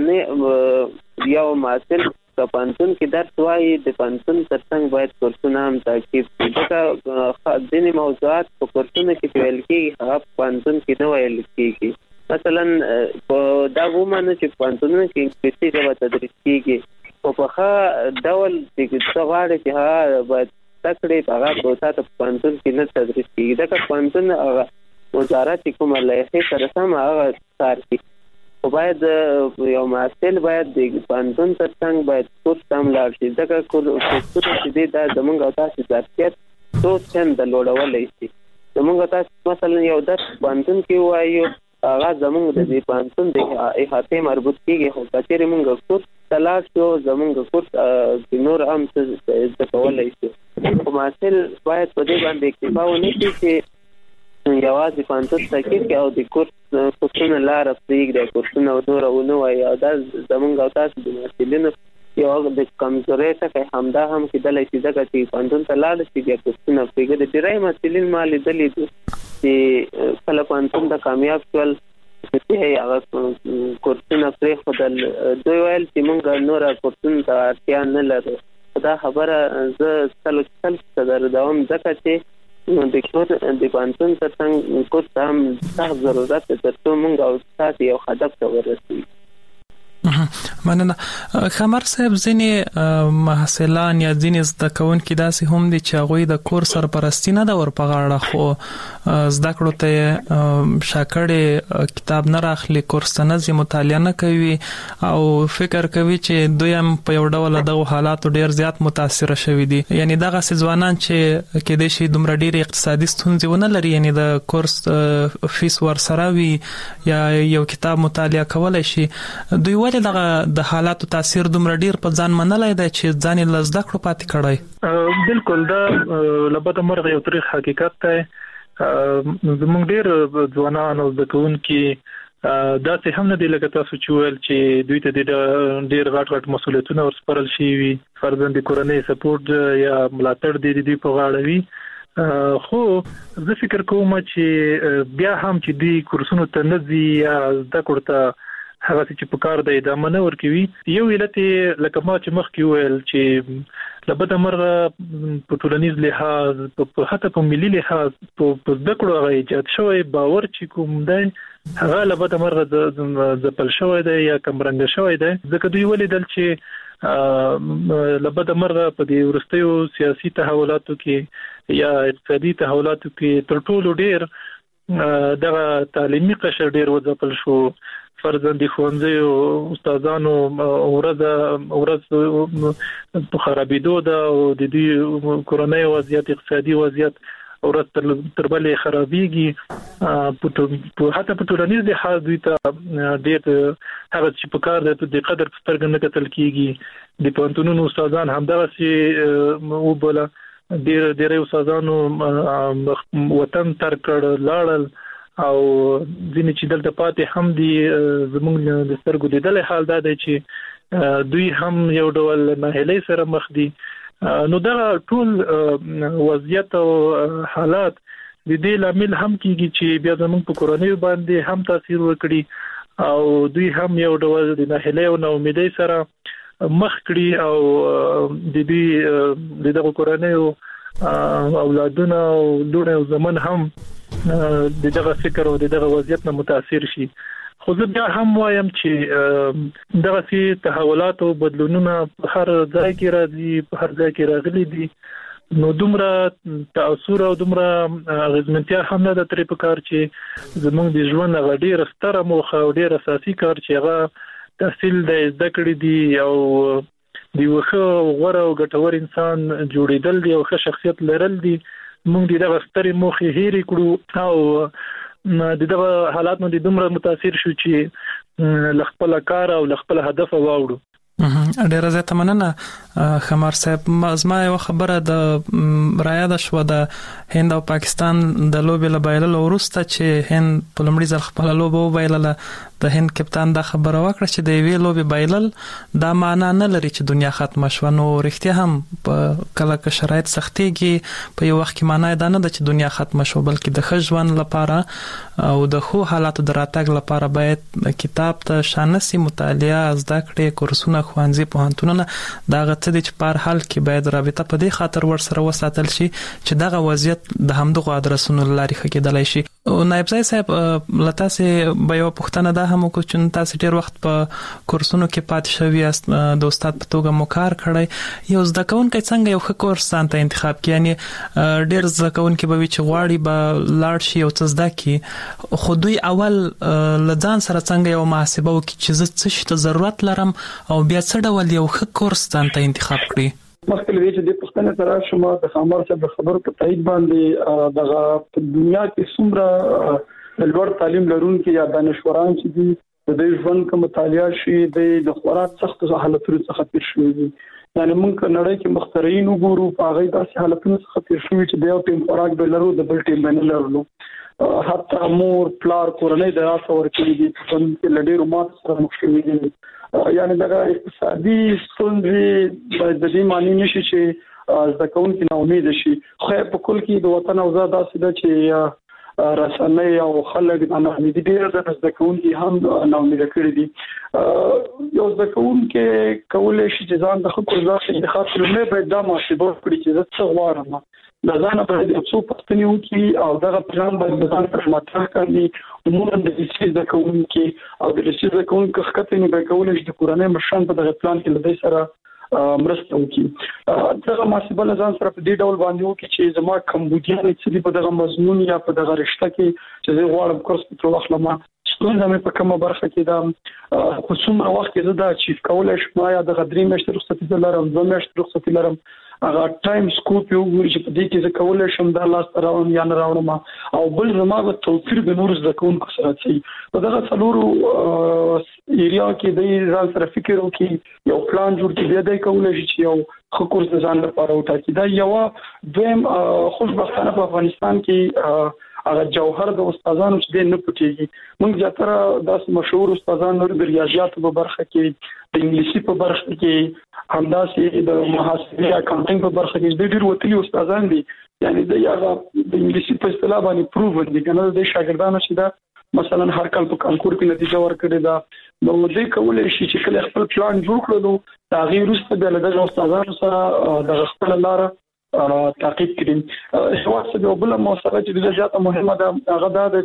که یو محصل که پوهنتون کې درس وایي د پوهنتون ترڅنګ باید کورسونه هم تعقیب کړي ځکه ځینې موضوعات په کورسونو کې ویل کېږي هغه په پوهنتون کې نه ویل کېږي. مثلا په دا ومنو چې پوهنتونونو کې انګلیسي ژبه تدریس کېږي او په ښه ډول چې څه غواړي چې هغه باید زده کړي هغه پروسه ته په پوهنتون کې نه تدریس کېږي ځکه پوهنتون هغه وزارت چې کومه لایحې سره سم هغه کار کوي خو باید یو محصل باید د پوهنتون تر څنګ باید کورس ته هم لاړ شي ځکه کورسونه چې دی دا زموږ او تاسو ظرفیت څو چنده لوړولی شي. زموږ او تاسو مثلا یو درس پوهنتون کې ووایو هغه زموږ د دې پوهنتون د احاطې مربوط کېږي خو که چېرې موږ کورس ته لاړ شو زموږ کورس کې نور هم څه زده کولی شو خو محصل باید په دې باندې اکتفا ونه کړي چې یوازې پوهنتون تعقیب کړي او د کورس کورسونه لاره پرېږدي کورسونه نوره ونه وایي او دا زموږ او تاسو د محصلینو یو د کمزورۍ څخه همدا هم کېدلی شي ځکه چې پوهنتون ته لاړ شي بیا کورسونه پرېږدي. ډېری محصلین ما لیدلي دي چې کله پوهنتون ته کامیاب شول چې هغه کورسونه پرېښودل دوی ویل چې موږ نوره کورسونو ته اړتیا نه لرو. دا خبره زه سلو سل صدر دوم ځکه چې د کور د پوهنتون تر څنګ کورس ته هم سخت ضرورت دی تر څو موږ او تاسو یو هدف ته ورسېږو. مننه. خمر صاحب ځینې محصلان یا ځینې زده کوونکي داسې هم دي چې هغوی د کور سرپرستی نه ده ور په غاړه خو زده کړو ته شاکړې کتاب نه راخلي کورس ته نه ځي مطالعه نه کوي او فکر کوي چې دوی هم په یو ډول دغه حالاتو ډیر زیات متاثره شوي دي. یعنی دغه ځوانان چې کېدای شي دومره ډېرې اقتصادي ستونزې ونه لري یعنی د کورس فیس ورسره وي یا یو کتاب مطالعه کولی شي دوی ولې دغه د حالاتو تاثیر دومره ډیر په ځان منلای دی چې ځان یې له زده کړو پاتې کړی؟ بالکل دا لبد مرغ یو تاریخ حقیقت دی. زموږ ډیر ځوانان او زده کوونکي داسې هم نه دي لکه تاسو چې ویل چې دوی ته ډیر غټ غټ مسؤلیتونه ورسپارل شوي وي فرضاً د کورنۍ سپورټ یا ملاتړ د دوی په غاړه وي خو زه فکر کوم چې بیا هم چې دوی کورسونو ته نه ځي یا زده کړو ته هغه چې په کار د ادامه نه ورکوي یو علت لکه ما چې مخکې ویل چې لبد مرغه په ټولنیز لحاظ په حتی په ملي لحاظ په زده کړو هغه ایجاد شوی باور چې کوم دی هغه لبد مرغه ځپل شوی دی یا کمرنګ شوی دی ځکه دوی ولیدل چې لبد مرغه په دې وروستیو سیاسي تحولاتو کې یا اقتصادي تحولاتو کې تر ټولو ډیر دغه تعلیمي قشر ډیر وځپل شو فرضاً د ښوونځیو استادانو ورځ ورځ په خرابېدو ده او د دې کورنۍ وضعیت اقتصادي وضعیت ورځ تر بلې خرابېږي په حتی په ټولنیز لحاظ دوی ته ډېر هغه چې په کار دی د قدر په سترګه نه کتل کېږي. د پوهنتونونو استادان همدغسې وبوله ډېر ډېری استادانو وطن ترک کړ لاړل او ځینې چې دلته پاتې هم دي زموږ د سترګو لیدلی حال دا دی چې دوی هم یو ډول ناهیلۍ سره مخ دي. نو دغه ټول وضعیت او حالات د دې لامل هم کېږي چې بیا زموږ په کورنیو باندې هم تاثیر وکړي او دوی هم یو ډول د ناهیلۍ او ناامیدۍ سره مخ کړي او د دوی د دغه کورنیو اولادونه او لوڼې او زمن هم د دغه فکر او د دغه وضعیت نه متاثر شي. خو زه بیا هم وایم چې دغه سي تحولات او بدلونونه په هر ځای کې راځي په هر ځای کې راغلي دي نو دومره تاثیر او دومره غزمنتیا هم نه د ترې په کار چې زموږ د ژوند غډیر ستره موخه او ډیر اساسي کار چې هغه تحصیل د زده کړې دی او د وخه غوړ او ګټور انسان جوړیدل دی او ښه شخصیت لرل دی. موږ دغه سترې موخې هېرې کړو او دغه حالات نو د دومره متاثر شو چې لخپل کار او لخپل هدف واوړو. ډیره زیاته مننه خمار صاحب. زما یو خبره د رایا د شو د هند او پاکستان د لوبې لبایلل ورسته چې هند په لمړي ځل خپل لوبه وبایلله. د هند کپتان دا خبره وکړه چې د وی لوبې بایلل دا معنا نه لري چې دنیا ختمه شو. نو رښتیا هم په کله که شرایط سختيږي په یو وخت کې معنا دا نه ده چې دنیا ختمه شو، بلکې د ښه ژوند لپاره او د خو حالاتو د راتګ لپاره باید کتاب ته شانسي مطالعه، زده کړې، کورسونه، خوانځي، پوهنتونونه دا غته دي چې په حال کې باید رابطه په دې خاطر ورسره وساتل شي چې دغه وضعیت د همدغه ادرسونو لاري خکېدلای شي. نایب ځای صاحب لته سه به یو پښتنه ده هم کو چې تاسو ډیر وخت په کورسونو کې پات شوی است، د استاد په توګه مو کار کړی. یو زده کوونکی څنګه یو ښه کورس ته انتخاب کوي؟ یعنی ډیر زده کوونکي به چې غواړي به لاړ شي او څه زده کوي، خو دوی اول لځان سره څنګه یو محاسبه وکړي چې زه څه شي ته ضرورت لرم او بیا څه ډول یو ښه کورس ته انتخاب کړي. مخکې لوي چې د پښتنه سره شما د خامار صاحب خبرو په تایید باندې دغه په دنیا کې څومره لوړ تعلیم لرونکي یا دانشوران چې دي د دې ژوند کوم مطالعه شي د خوراک سخت حالتونو څخه تیر شوي دي. یعنی موږ نړۍ کې مخترعين وګورو په هغه داسې حالتونو څخه تیر شوي چې د یو ټیم خوراک به لرو د بل ټیم نه لرلو. حتی مور پلار کورنۍ د راس ورکړي دي چې لډېرو مات سره مخ شوي دي. یعنی دغه اقتصادي ستونزې د دې معنی نشي چې زده کوونکي نه امید شي. خو په کل کې د وطن او زړه داسې ده چې رسنۍ او خلک د ناامیدي ډېر د زده کوونکي هم ناامید کړي دي. یو زده کوونکي کولای شي چې ځان د خپل ځای انتخاب کړي، نه باید دا محاسبه کړي چې زه څه غواړم. د ځان په دې څو پښتني وکي او دغه پلان باید ځان پر مطرح کړي. عموما د دې د کوونکي او د دې د کوونکي خطه نه به کولای شي د کورنۍ مشران په دغه پلان کې لدی سره مرسته وکړي. دغه محاسبه ځان سره په دې ډول باندې وکړي چې زما کمبودیان چې په دغه مضمون یا په دغه رشته کې چې زه غواړم کورس په تر وخت لمه ستونزه مې په کومه برخه کې دا خو څومره وخت کې زه دا چیف کولای شم یا د غدري مشترک رخصتي لرم، دوه مشترک رخصتي لرم. هغه ټایم سکوپ یو ګوري چې په دې کې زه کولای شم دا لاس راوړم یا نه راوړم، او بل زما د توفیر د نور زده کوونکو سره چې په دغه څلورو ایریا کې د ځان سره فکر وکړي، یو پلان جوړ کړي، بیا د کولای شي چې یو خو کورس ځان لپاره وټاکي. دا یو دویم خوشبختانه په افغانستان کې هغه جوهر د استادانو چې نه پټيږي. موږ زیاتره داس مشهور استادان لرو د ریاضیات په برخه کې، د انګلیسي په برخه کې، همداسې د محاسبې اکاونټینګ په برخه کې د ډېر وتلي استادان دي. یعنی د یغه د انګلیسي په اصطلاح باندې پروف دي کنه د شاګردانو چې دا مثلا هر کال په کانکور کې نتیجه ورکړي دا نو دې کولای شي چې کله خپل پلان جوړ کړو تغیر وروسته د لږه استادانو سره د خپل لار تعقیب کړي. هیواد څخه یو بل موثره چې د زیاته مهمه ده هغه دا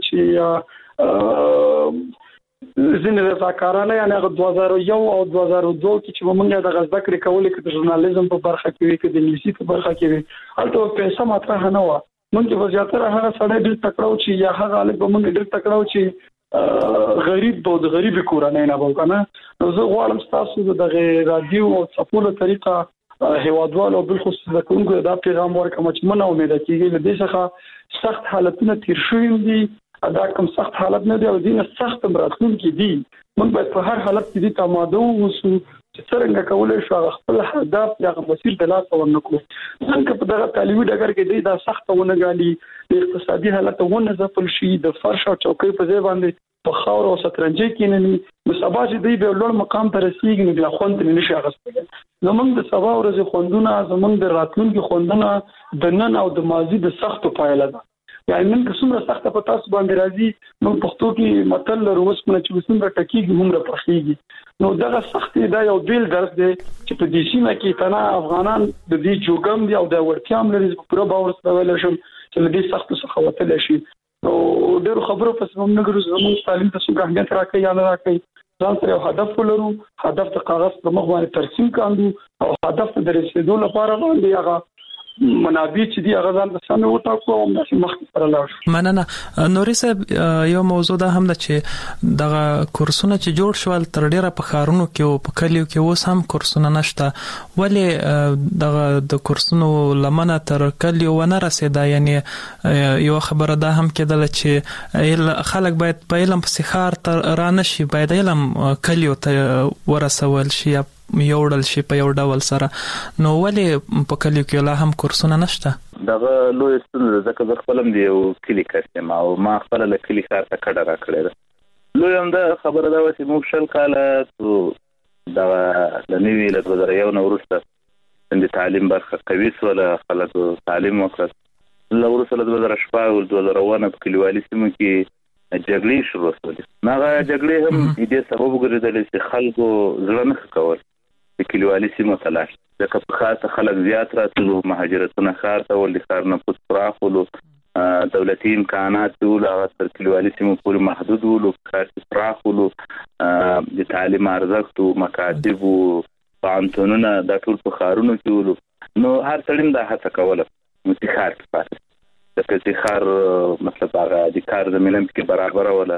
چې ځینې رضاکارانه یعنی هغه دوه زره یو او دوه زره دوه کې چې موږ د غزه کړې کولې کې د ژورنالیزم په برخه کې وي کې د انګلیسي په برخه کې وي هلته پیسې مطرح نه و. موږ په زیاتره هغه سړی ډېر تکړه چې یا هغه الګ به موږ ډېر تکړه چې غریب به د غریب کورنۍ نه و کنه. نو زه غواړم تاسو د رادیو او څپولو طریقه هیوادوال او بل خصوص د کومګو دا پیغام ورکوم چې منو امید کیږي د دې څخه سخت حالتونه تیر شوي دي. دا کوم سخت حالت نه دی او دینه سخت مراتب کې دي. موږ باید په هر حالت کې د تماده وسو چې څنګه کولای شو خپل هدف یا مسیر د لاس ورنکو. څنګه په دغه تعلیمي ډګر کې د سخت ونګالي د اقتصادي حالت ونه ځپل شي د فرش او چوکۍ په ځای باندې په خاور او سترنجي کې نه ني سبا چې دی به لوړ مقام ته رسیدي نو بیا خوند نه شي اغستل. زمونږ د سبا ورځې خوندونه زمونږ د راتلونکي خوندونه د نن او د ماضي د سختو پایله ده. یعنی نن که څومره سخته په تاسو باندې راځي نو پښتو کې متل لرو اوس نه چې څومره ټکیږي همره پخېږي. نو دغه سختي دا یو بیل درس دی چې په دې سیمه کې تنا افغانان د دې جوګم دی او د ورتيام لري په پوره باور سره ویل شم چې د دې سختو څخه وتل شي. نو ډېر خبرو پس موږ نه ګرځو زموږ تعلیم ته څنګه اهمیت راکړي یا نه راکړي. ځان سره یو هدف ولرو، هدف د کاغذ په مخ باندې ترسیم کاندو او هدف د رسیدو لپاره باندې هغه منابع چې دی هغه ځان د سمې وټاکو او مخکې پر لاړ. مننه. نوري صاحب یو موضوع ده هم ده چې دغه کورسونه چې جوړ شول تر ډیره په خارونو کې او په کلیو کې اوس هم کورسونه نشته، ولې دغه د کورسونو لمنه تر کلیو ونه رسیدا؟ یعنی یو خبره ده هم کېدل چې خلک باید په علم په سخار تر رانشي، باید علم کلیو ته ورسول شي یو ډول شي په یو ډول سره، نو ولې په کلیو کې لا هم کورسونه نشته؟ دغه لوی ستونزه ځکه زه خپل هم دی یو کلی کسم او ما خپل له کلی ښار ته کډه راکړې ده. لوی هم دا خبره ده چې موږ شل کاله دغه د نوي له دوه زره یو نه وروسته د تعلیم برخه قوي سوله، خلکو تعلیم وکړ. له وروسته له دوه زره شپږ او دوه زره اووه په کلیوالي سیمو کې جګړې شروع شولې. هغه جګړې هم دې سبب وګرځېدل چې خلکو زړه نه ښه کول د کلیوالي سیمو ته لاړ، ځکه په خاصه خلک زیات راتلو، مهاجرتونه ښار ته ول، د ښار نفوس پراخ ولو، دولتي امکانات ول هغه تر کلیوالي سیمو پورې محدود ول، ښار پراخ ولو، د تعلیم ارزښت او مکاتب او پانتونونه د ټول په خارونو کې ولو. نو هر سړی دا هڅه کوله چې ښار کې پاتې، ځکه چې ښار مطلب هغه د کار زمینه کې برابر ولا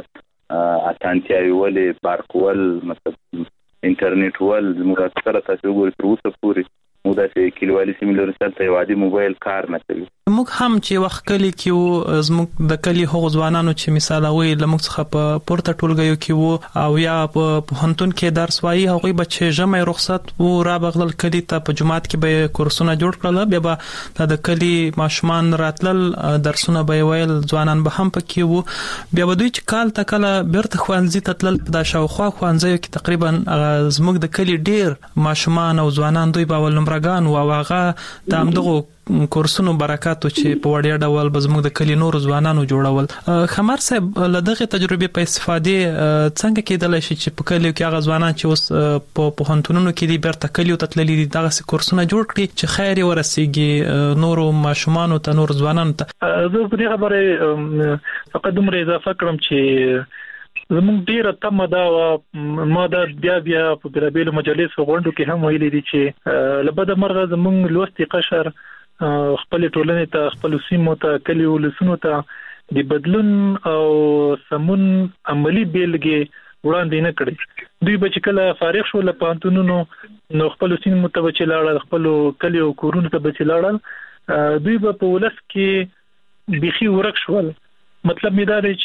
اسانتیاوي ولې پارک ول، مطلب انټرنیټ ول، موږ اکثره تاسو وګورئ تر اوسه پورې موږ د کلیوالي سیمې لوري ته یو عادي موبایل کار نه کوي. موږ هم چې وخت کلی کې وو، زموږ د کلی هغو ځوانانو چې مثال وي لموږ څخه په پورته ټولګیو کې وو او یا په پوهنتون کې درس وایي، هغوی به چې ژمی رخصت وو را بغلل کلی ته، په جماعت کې به کورسونه جوړ کړل، بیا به د کلی ماشومان راتلل درسونه به ویل، ځوانان به هم پکې وو. بیا به دوی چې کال ته کله بیرته ښوونځي ته تلل، په دا شاوخوا ښوونځیو کې تقریبا زموږ د کلی ډیر ماشومان او ځوانان دوی به ولومره ګان او هغه د همدغو کورسونو برکاتو چې په وړیا ډول به زموږ د کلی نور ځوانانو جوړول. خمر صاحب له دغه تجربې په استفادې څنګه کېدلی شي چې په کلیو کې هغه ځوانان چې اوس په پوهنتونونو کې دي بیرته کلیو ته تللي دي دغسې کورسونه جوړ کړي چې خیر یې ورسیږي نورو ماشومانو ته، نورو ځوانانو ته؟ زه په دې خبرې فقط دومره اضافه کړم چې زموږ ډیره تمه دا وه، ما دا بیا بیا په بېلابېلو مجالسو غونډو کې هم ویلي دي چې له بده مرغه زموږ لوستي قشر خپل ټولنې ته، خپل سیمو ته، کلی ولسونو ته د بدلون او سمون عملی بیلګې وړاندې نه کړي. دوی به چې کله فارغ شول له پوهنتونونو نو خپل سیمو ته به چې لاړل، خپل کلی او کورونو ته به چې لاړل، دوی به په ولس کې بیخي ورک شول. مطلب می دا دی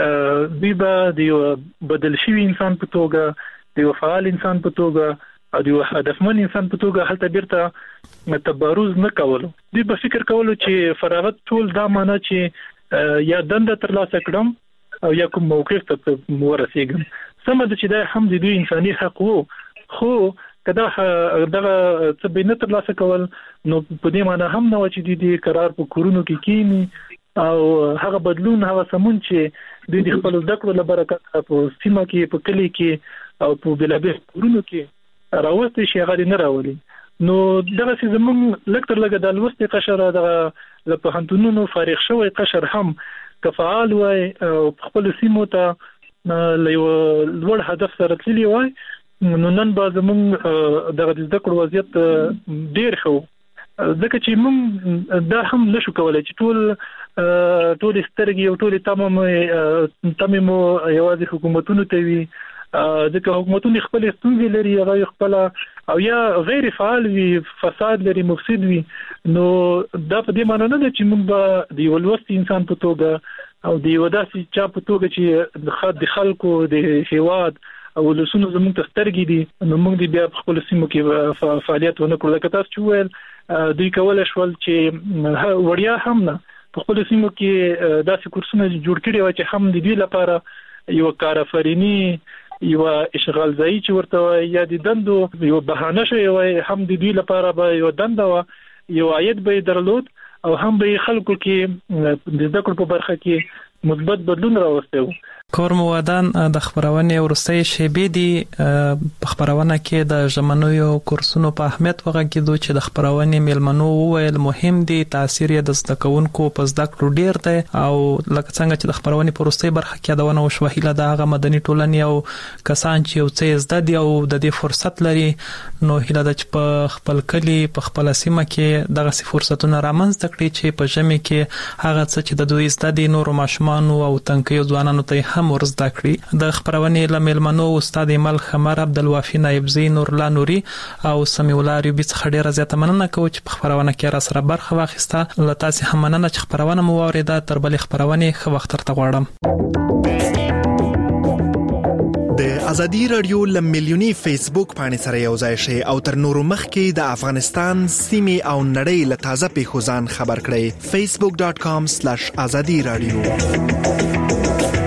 چې دوی به د یو بدل شوي انسان په توګه، د یو فعال انسان په توګه او د یو هدفمن انسان په توګه هلته بیرته تبارز نه کولو. دوی به فکر کولو چې فراغت ټول دا معنی چې یا دنده ترلاسه کړم او یا کوم موقف ته ورسېږم. سمه ده چې دا هم د دوی انساني حق وو، خو کدا دغه څه به نه ترلاسه کول نو په دې معنی هم نه و چې دوی قرار په کورونو کې کینی او هغه بدلون، هغه سمون چې دوی د خپل زده کړو له برکته په سیمه کې، په کلی کې او په بېلابېل کورونو کې راوستي شي، هغه نه راولي. نو دغه چې زموږ لږ تر لږه د لوستي قشر دغه له پوهنتونونو فارغ شوی قشر هم که فعال وای او خپل سیمو ته له یو لوړ هدف سره تللی وای، نو نن به زموږ دغه د زده کړو وضعیت ډېر ښه و. ځکه چې موږ دا هم نشو کولای چې ټول ټول سترګې او ټول تمام تمام یوازې حکومتونو ته وي، ځکه حکومتونه خپل ستونزې لري، هغه خپل او یا غیر فعال وي، فساد لري، مفسد وي. نو دا په دې معنی نه ده چې موږ به د یو لوستي انسان په توګه او د یو داسې چا په توګه چې د خلکو د هیواد او لسونو زموږ ته سترګې دي، نو موږ دې بیا په خپل سیمو کې فعالیت ونه کړو. لکه تاسو چې ویل دوی کولای شول چې وړیا هم نه په خپل سیمو کې داسې کورسونه جوړ کړي وای چې هم د دوی لپاره یو کارآفریني، یو اشغال ځای چې ورته یا د دندو یو بهانه شوی وای، هم د دوی لپاره به یو دنده و، یو عاید به درلود او هم به خلکو کې د زده کړو په برخه کې مثبت بدلون راوستی و. کورم ودان د خبرونه ورستۍ شیبې دي په خبرونه کې د ژمنوي کورسونو په اهمیت وغه کېدو چې د خبرونه میلمنو وویل مهم دي تاثیر یې د زده کوونکو په زده کړو ډیر دی او لکه څنګه چې د خبرونه په ورستۍ برخه کې دا ونه وشو هیله د هغه مدني ټولنې او کسان چې یو څه زده دي او د دې فرصت لري نو هیله د چې په خپل کلی په خپل سیمه کې دغه سي فرصتونه رامنځته کړي چې په ژمي کې هغه څه چې د دوی زده دي نور ماشومان او تنکیو ځوانانو ته هم ورزده کړي د خبرونه لملمنو استاد ایمل خمر عبدالوافي نائب زین نورلا نوري او سمیع الله ریبي څخه ډیره زیاته مننه کوم چې په خبرونه کې را سره برخه واخیسته لته سي هم مننه چې خبرونه مو اوریده تر بل خبرونه خو وخت تر غواړم د ازادي رادیو لم میلیونی فیسبوک باندې سره یو ځای شي او تر نورو مخکې د افغانستان سیمه او نړۍ له تازه پیښو ځان خبر کړئ facebook dot com slash azadi radio